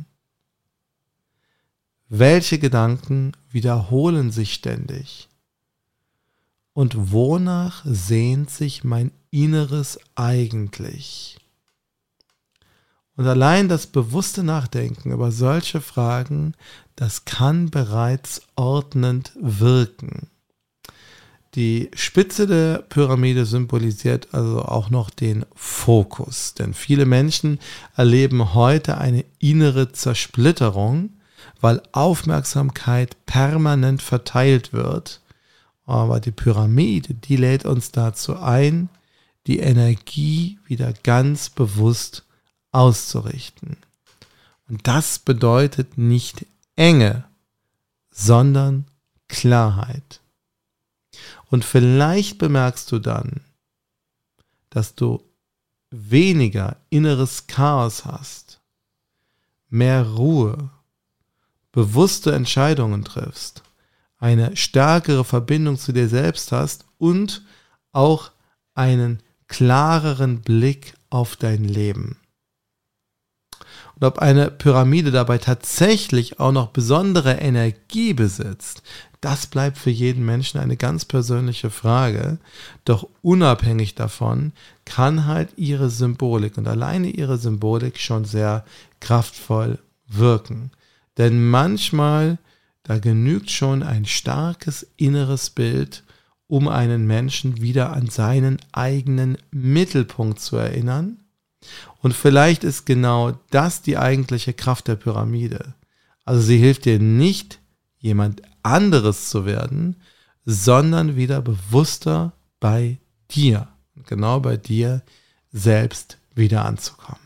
Welche Gedanken wiederholen sich ständig? Und wonach sehnt sich mein Inneres eigentlich? Und allein das bewusste Nachdenken über solche Fragen, das kann bereits ordnend wirken. Die Spitze der Pyramide symbolisiert also auch noch den Fokus, denn viele Menschen erleben heute eine innere Zersplitterung, weil Aufmerksamkeit permanent verteilt wird. Aber die Pyramide, die lädt uns dazu ein, die Energie wieder ganz bewusst auszurichten. Und das bedeutet nicht Enge, sondern Klarheit. Und vielleicht bemerkst du dann, dass du weniger inneres Chaos hast, mehr Ruhe, bewusste Entscheidungen triffst, eine stärkere Verbindung zu dir selbst hast und auch einen klareren Blick auf dein Leben. Und ob eine Pyramide dabei tatsächlich auch noch besondere Energie besitzt, das bleibt für jeden Menschen eine ganz persönliche Frage. Doch unabhängig davon kann halt ihre Symbolik und alleine ihre Symbolik schon sehr kraftvoll wirken. Denn manchmal, da genügt schon ein starkes inneres Bild, um einen Menschen wieder an seinen eigenen Mittelpunkt zu erinnern. Und vielleicht ist genau das die eigentliche Kraft der Pyramide. Also sie hilft dir nicht, jemand anderes zu werden, sondern wieder bewusster bei dir. Und genau bei dir selbst wieder anzukommen.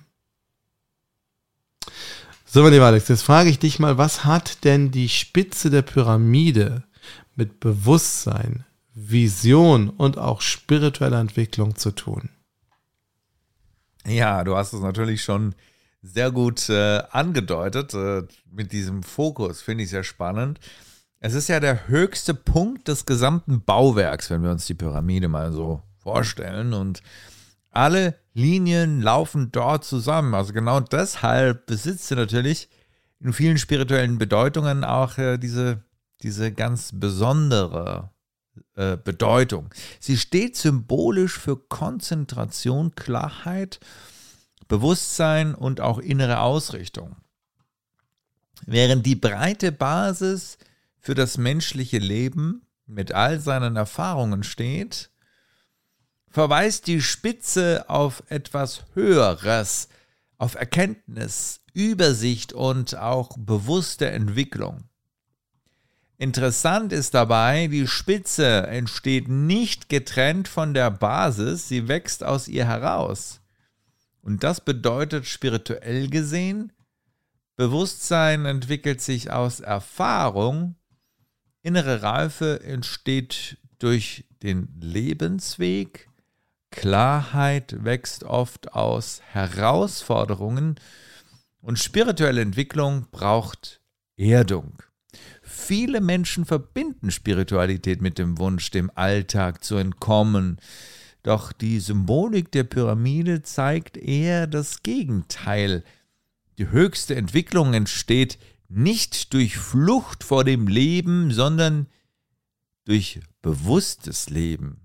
So, mein lieber Alex, jetzt frage ich dich mal, was hat denn die Spitze der Pyramide mit Bewusstsein, Vision und auch spiritueller Entwicklung zu tun? Ja, du hast es natürlich schon sehr gut angedeutet. Mit diesem Fokus finde ich sehr spannend. Es ist ja der höchste Punkt des gesamten Bauwerks, wenn wir uns die Pyramide mal so vorstellen. Und alle Linien laufen dort zusammen. Also genau deshalb besitzt sie natürlich in vielen spirituellen Bedeutungen auch diese ganz besondere Bedeutung. Sie steht symbolisch für Konzentration, Klarheit, Bewusstsein und auch innere Ausrichtung. Während die breite Basis für das menschliche Leben mit all seinen Erfahrungen steht, verweist die Spitze auf etwas Höheres, auf Erkenntnis, Übersicht und auch bewusste Entwicklung. Interessant ist dabei, die Spitze entsteht nicht getrennt von der Basis, sie wächst aus ihr heraus. Und das bedeutet spirituell gesehen, Bewusstsein entwickelt sich aus Erfahrung, innere Reife entsteht durch den Lebensweg, Klarheit wächst oft aus Herausforderungen und spirituelle Entwicklung braucht Erdung. Viele Menschen verbinden Spiritualität mit dem Wunsch, dem Alltag zu entkommen. Doch die Symbolik der Pyramide zeigt eher das Gegenteil. Die höchste Entwicklung entsteht nicht durch Flucht vor dem Leben, sondern durch bewusstes Leben.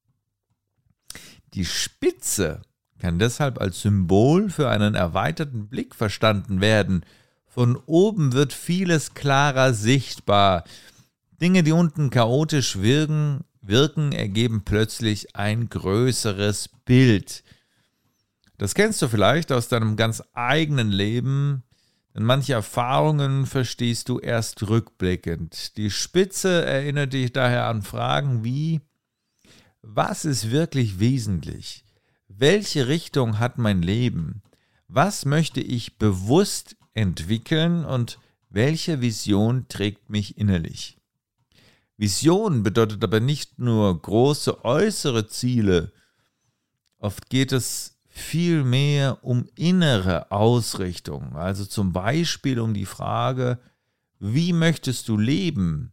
Die Spitze kann deshalb als Symbol für einen erweiterten Blick verstanden werden. Von oben wird vieles klarer sichtbar. Dinge, die unten chaotisch wirken, ergeben plötzlich ein größeres Bild. Das kennst du vielleicht aus deinem ganz eigenen Leben, denn manche Erfahrungen verstehst du erst rückblickend. Die Spitze erinnert dich daher an Fragen wie: Was ist wirklich wesentlich? Welche Richtung hat mein Leben? Was möchte ich bewusst entwickeln und welche Vision trägt mich innerlich? Vision bedeutet aber nicht nur große äußere Ziele. Oft geht es vielmehr um innere Ausrichtung, also zum Beispiel um die Frage: Wie möchtest du leben?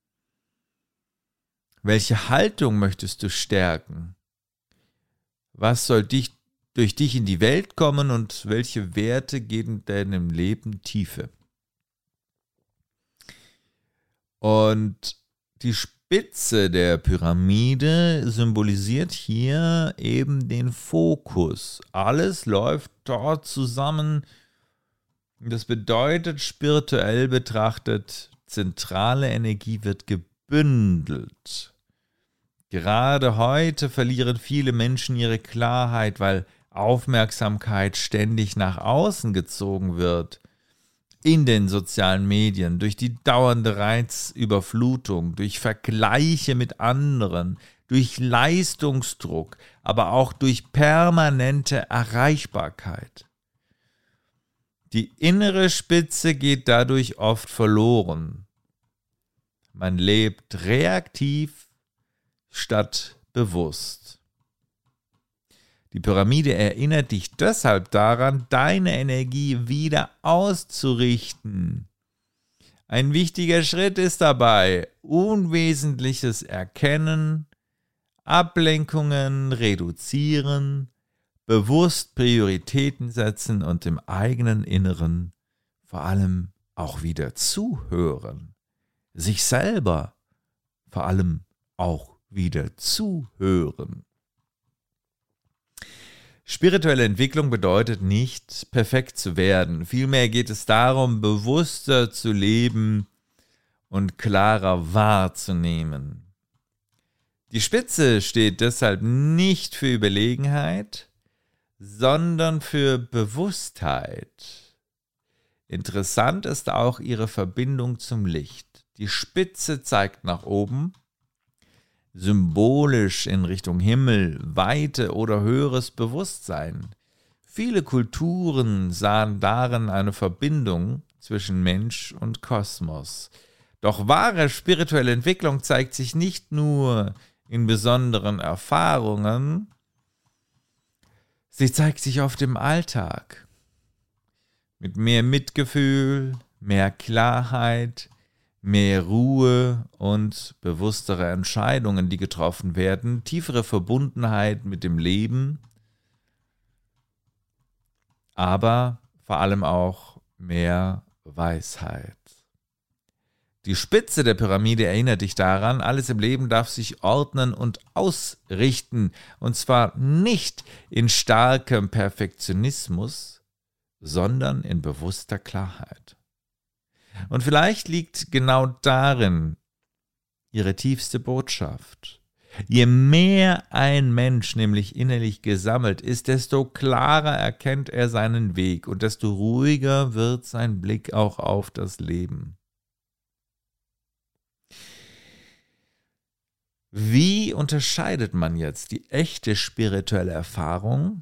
Welche Haltung möchtest du stärken? Was soll durch dich in die Welt kommen und welche Werte geben deinem Leben Tiefe? Und die Spitze der Pyramide symbolisiert hier eben den Fokus. Alles läuft dort zusammen. Das bedeutet, spirituell betrachtet, zentrale Energie wird gebündelt. Gerade heute verlieren viele Menschen ihre Klarheit, weil Aufmerksamkeit ständig nach außen gezogen wird. in den sozialen Medien, durch die dauernde Reizüberflutung, durch Vergleiche mit anderen, durch Leistungsdruck, aber auch durch permanente Erreichbarkeit. Die innere Spitze geht dadurch oft verloren. Man lebt reaktiv statt bewusst. Die Pyramide erinnert dich deshalb daran, deine Energie wieder auszurichten. Ein wichtiger Schritt ist dabei, Unwesentliches erkennen, Ablenkungen reduzieren, bewusst Prioritäten setzen und im eigenen Inneren vor allem auch wieder zuhören. Sich selber vor allem auch wieder zuhören. Spirituelle Entwicklung bedeutet nicht, perfekt zu werden. Vielmehr geht es darum, bewusster zu leben und klarer wahrzunehmen. Die Spitze steht deshalb nicht für Überlegenheit, sondern für Bewusstheit. Interessant ist auch ihre Verbindung zum Licht. Die Spitze zeigt nach oben, symbolisch in Richtung Himmel, Weite oder höheres Bewusstsein. Viele Kulturen sahen darin eine Verbindung zwischen Mensch und Kosmos. Doch wahre spirituelle Entwicklung zeigt sich nicht nur in besonderen Erfahrungen, sie zeigt sich oft im Alltag. Mit mehr Mitgefühl, mehr Klarheit, mehr Ruhe und bewusstere Entscheidungen, die getroffen werden, tiefere Verbundenheit mit dem Leben, aber vor allem auch mehr Weisheit. Die Spitze der Pyramide erinnert dich daran, alles im Leben darf sich ordnen und ausrichten, und zwar nicht in starkem Perfektionismus, sondern in bewusster Klarheit. Und vielleicht liegt genau darin ihre tiefste Botschaft. Je mehr ein Mensch nämlich innerlich gesammelt ist, desto klarer erkennt er seinen Weg und desto ruhiger wird sein Blick auch auf das Leben. Wie unterscheidet man jetzt die echte spirituelle Erfahrung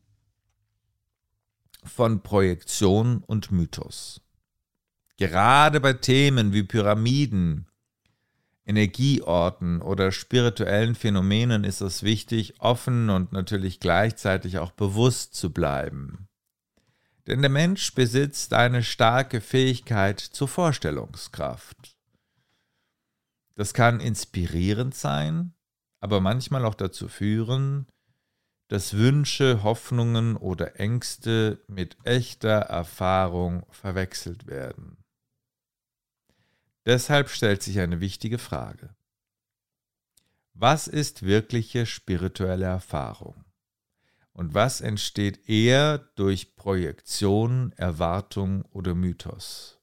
von Projektion und Mythos? Gerade bei Themen wie Pyramiden, Energieorten oder spirituellen Phänomenen ist es wichtig, offen und natürlich gleichzeitig auch bewusst zu bleiben. Denn der Mensch besitzt eine starke Fähigkeit zur Vorstellungskraft. Das kann inspirierend sein, aber manchmal auch dazu führen, dass Wünsche, Hoffnungen oder Ängste mit echter Erfahrung verwechselt werden. Deshalb stellt sich eine wichtige Frage. Was ist wirkliche spirituelle Erfahrung? Und was entsteht eher durch Projektion, Erwartung oder Mythos?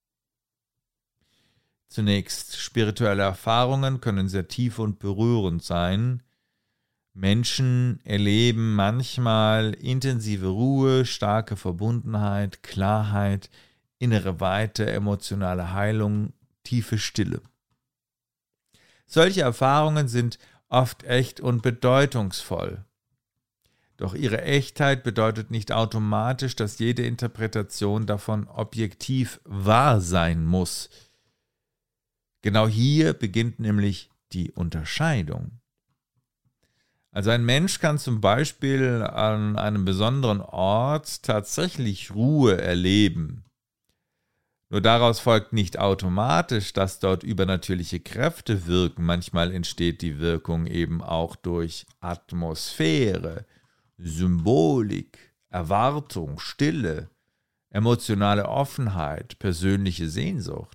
Zunächst, spirituelle Erfahrungen können sehr tief und berührend sein. Menschen erleben manchmal intensive Ruhe, starke Verbundenheit, Klarheit, innere Weite, emotionale Heilung, tiefe Stille. Solche Erfahrungen sind oft echt und bedeutungsvoll. Doch ihre Echtheit bedeutet nicht automatisch, dass jede Interpretation davon objektiv wahr sein muss. Genau hier beginnt nämlich die Unterscheidung. Also ein Mensch kann zum Beispiel an einem besonderen Ort tatsächlich Ruhe erleben. Nur daraus folgt nicht automatisch, dass dort übernatürliche Kräfte wirken. Manchmal entsteht die Wirkung eben auch durch Atmosphäre, Symbolik, Erwartung, Stille, emotionale Offenheit, persönliche Sehnsucht.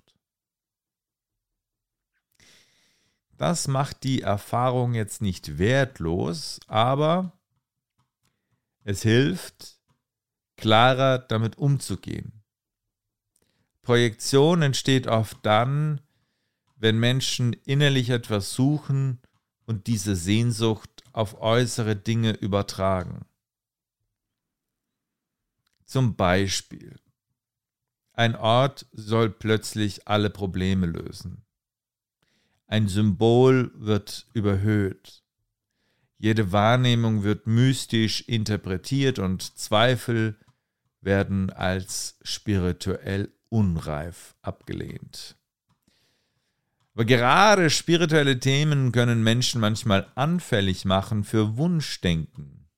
Das macht die Erfahrung jetzt nicht wertlos, aber es hilft, klarer damit umzugehen. Projektion entsteht oft dann, wenn Menschen innerlich etwas suchen und diese Sehnsucht auf äußere Dinge übertragen. Zum Beispiel: Ein Ort soll plötzlich alle Probleme lösen. Ein Symbol wird überhöht. Jede Wahrnehmung wird mystisch interpretiert und Zweifel werden als spirituell unreif abgelehnt. Aber gerade spirituelle Themen können Menschen manchmal anfällig machen für Wunschdenken.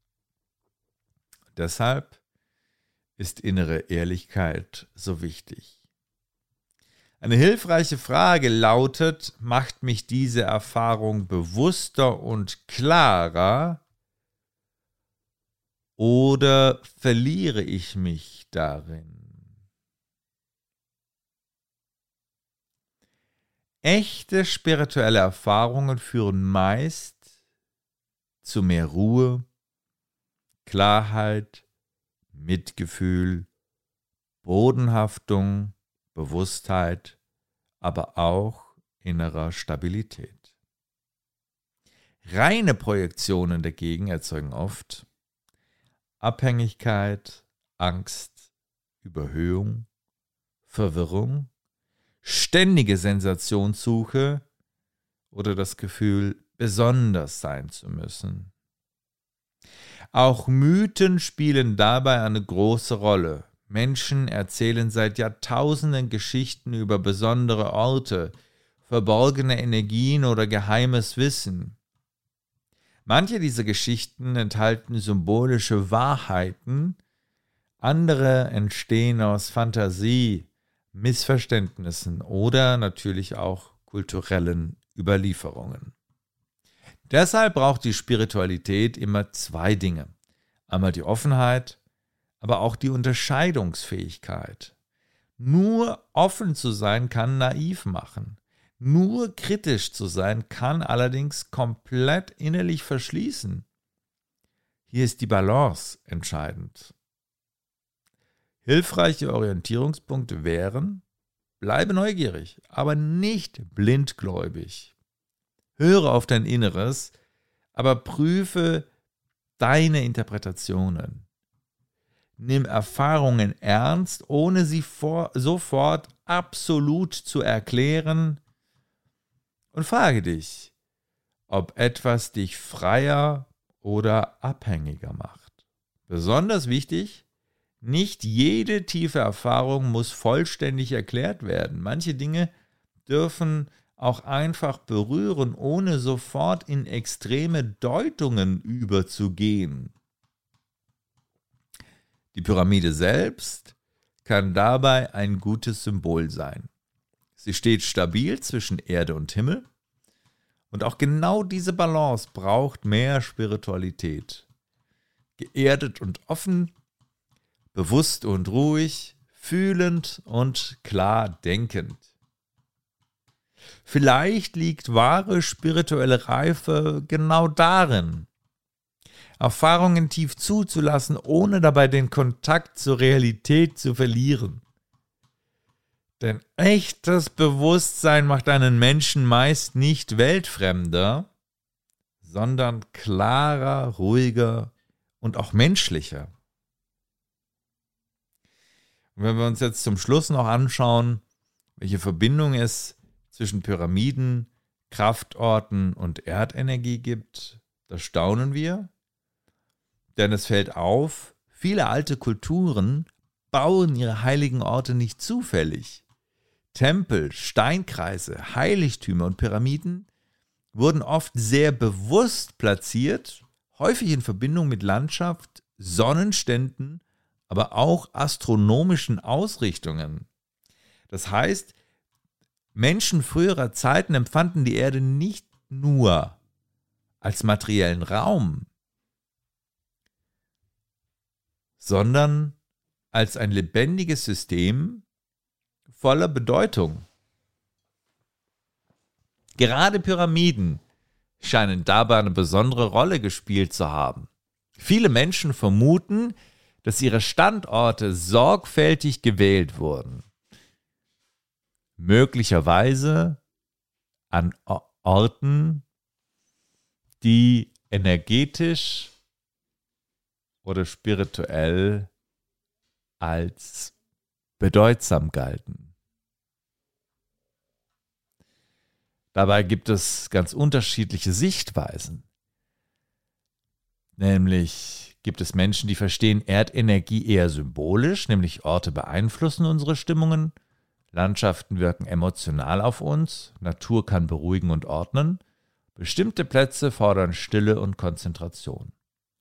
Deshalb ist innere Ehrlichkeit so wichtig. Eine hilfreiche Frage lautet: Macht mich diese Erfahrung bewusster und klarer oder verliere ich mich darin? Echte spirituelle Erfahrungen führen meist zu mehr Ruhe, Klarheit, Mitgefühl, Bodenhaftung, Bewusstheit, aber auch innerer Stabilität. Reine Projektionen dagegen erzeugen oft Abhängigkeit, Angst, Überhöhung, Verwirrung, ständige Sensationssuche oder das Gefühl, besonders sein zu müssen. Auch Mythen spielen dabei eine große Rolle. Menschen erzählen seit Jahrtausenden Geschichten über besondere Orte, verborgene Energien oder geheimes Wissen. Manche dieser Geschichten enthalten symbolische Wahrheiten, andere entstehen aus Fantasie, Missverständnissen oder natürlich auch kulturellen Überlieferungen. Deshalb braucht die Spiritualität immer zwei Dinge. Einmal die Offenheit, aber auch die Unterscheidungsfähigkeit. Nur offen zu sein kann naiv machen. Nur kritisch zu sein kann allerdings komplett innerlich verschließen. Hier ist die Balance entscheidend. Hilfreiche Orientierungspunkte wären: Bleibe neugierig, aber nicht blindgläubig. Höre auf dein Inneres, aber prüfe deine Interpretationen. Nimm Erfahrungen ernst, ohne sie sofort absolut zu erklären, und frage dich, ob etwas dich freier oder abhängiger macht. Besonders wichtig: Nicht jede tiefe Erfahrung muss vollständig erklärt werden. Manche Dinge dürfen auch einfach berühren, ohne sofort in extreme Deutungen überzugehen. Die Pyramide selbst kann dabei ein gutes Symbol sein. Sie steht stabil zwischen Erde und Himmel und auch genau diese Balance braucht mehr Spiritualität. Geerdet und offen, bewusst und ruhig, fühlend und klar denkend. Vielleicht liegt wahre spirituelle Reife genau darin, Erfahrungen tief zuzulassen, ohne dabei den Kontakt zur Realität zu verlieren. Denn echtes Bewusstsein macht einen Menschen meist nicht weltfremder, sondern klarer, ruhiger und auch menschlicher. Und wenn wir uns jetzt zum Schluss noch anschauen, welche Verbindung es zwischen Pyramiden, Kraftorten und Erdenergie gibt, da staunen wir. Denn es fällt auf, viele alte Kulturen bauen ihre heiligen Orte nicht zufällig. Tempel, Steinkreise, Heiligtümer und Pyramiden wurden oft sehr bewusst platziert, häufig in Verbindung mit Landschaft, Sonnenständen, aber auch astronomischen Ausrichtungen. Das heißt, Menschen früherer Zeiten empfanden die Erde nicht nur als materiellen Raum, sondern als ein lebendiges System voller Bedeutung. Gerade Pyramiden scheinen dabei eine besondere Rolle gespielt zu haben. Viele Menschen vermuten, dass ihre Standorte sorgfältig gewählt wurden. Möglicherweise an Orten, die energetisch oder spirituell als bedeutsam galten. Dabei gibt es ganz unterschiedliche Sichtweisen. Nämlich gibt es Menschen, die verstehen Erdenergie eher symbolisch, nämlich Orte beeinflussen unsere Stimmungen, Landschaften wirken emotional auf uns, Natur kann beruhigen und ordnen, bestimmte Plätze fordern Stille und Konzentration.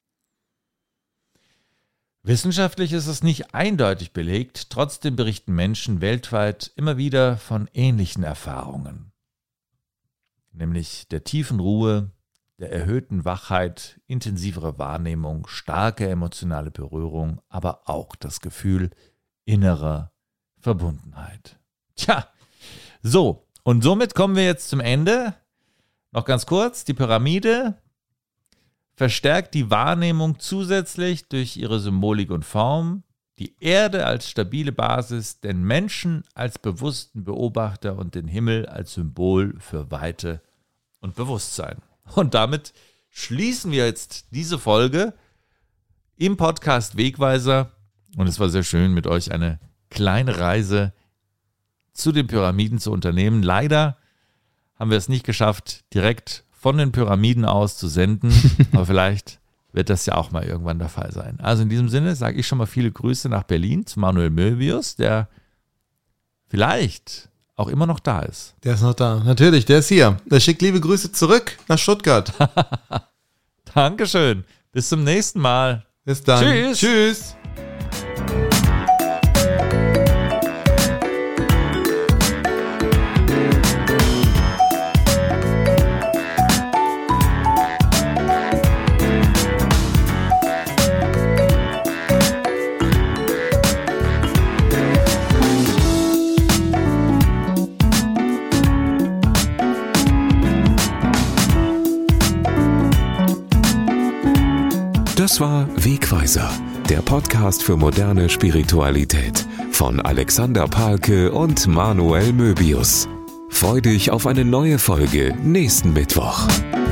Wissenschaftlich ist es nicht eindeutig belegt, trotzdem berichten Menschen weltweit immer wieder von ähnlichen Erfahrungen, nämlich der tiefen Ruhe, der erhöhten Wachheit, intensivere Wahrnehmung, starke emotionale Berührung, aber auch das Gefühl innerer Verbundenheit. Tja, so, und somit kommen wir jetzt zum Ende. Noch ganz kurz, die Pyramide verstärkt die Wahrnehmung zusätzlich durch ihre Symbolik und Form, die Erde als stabile Basis, den Menschen als bewussten Beobachter und den Himmel als Symbol für Weite und Bewusstsein. Und damit schließen wir jetzt diese Folge im Podcast Wegweiser. Und es war sehr schön, mit euch eine kleine Reise zu den Pyramiden zu unternehmen. Leider haben wir es nicht geschafft, direkt von den Pyramiden aus zu senden. Aber vielleicht wird das ja auch mal irgendwann der Fall sein. Also in diesem Sinne sage ich schon mal viele Grüße nach Berlin zu Manuel Möbius, der vielleicht auch immer noch da ist. Der ist noch da. Natürlich, der ist hier. Der schickt liebe Grüße zurück nach Stuttgart. Dankeschön. Bis zum nächsten Mal. Bis dann. Tschüss. Tschüss. Das war Wegweiser, der Podcast für moderne Spiritualität von Alexander Pahlke und Manuel Möbius. Freu dich auf eine neue Folge nächsten Mittwoch.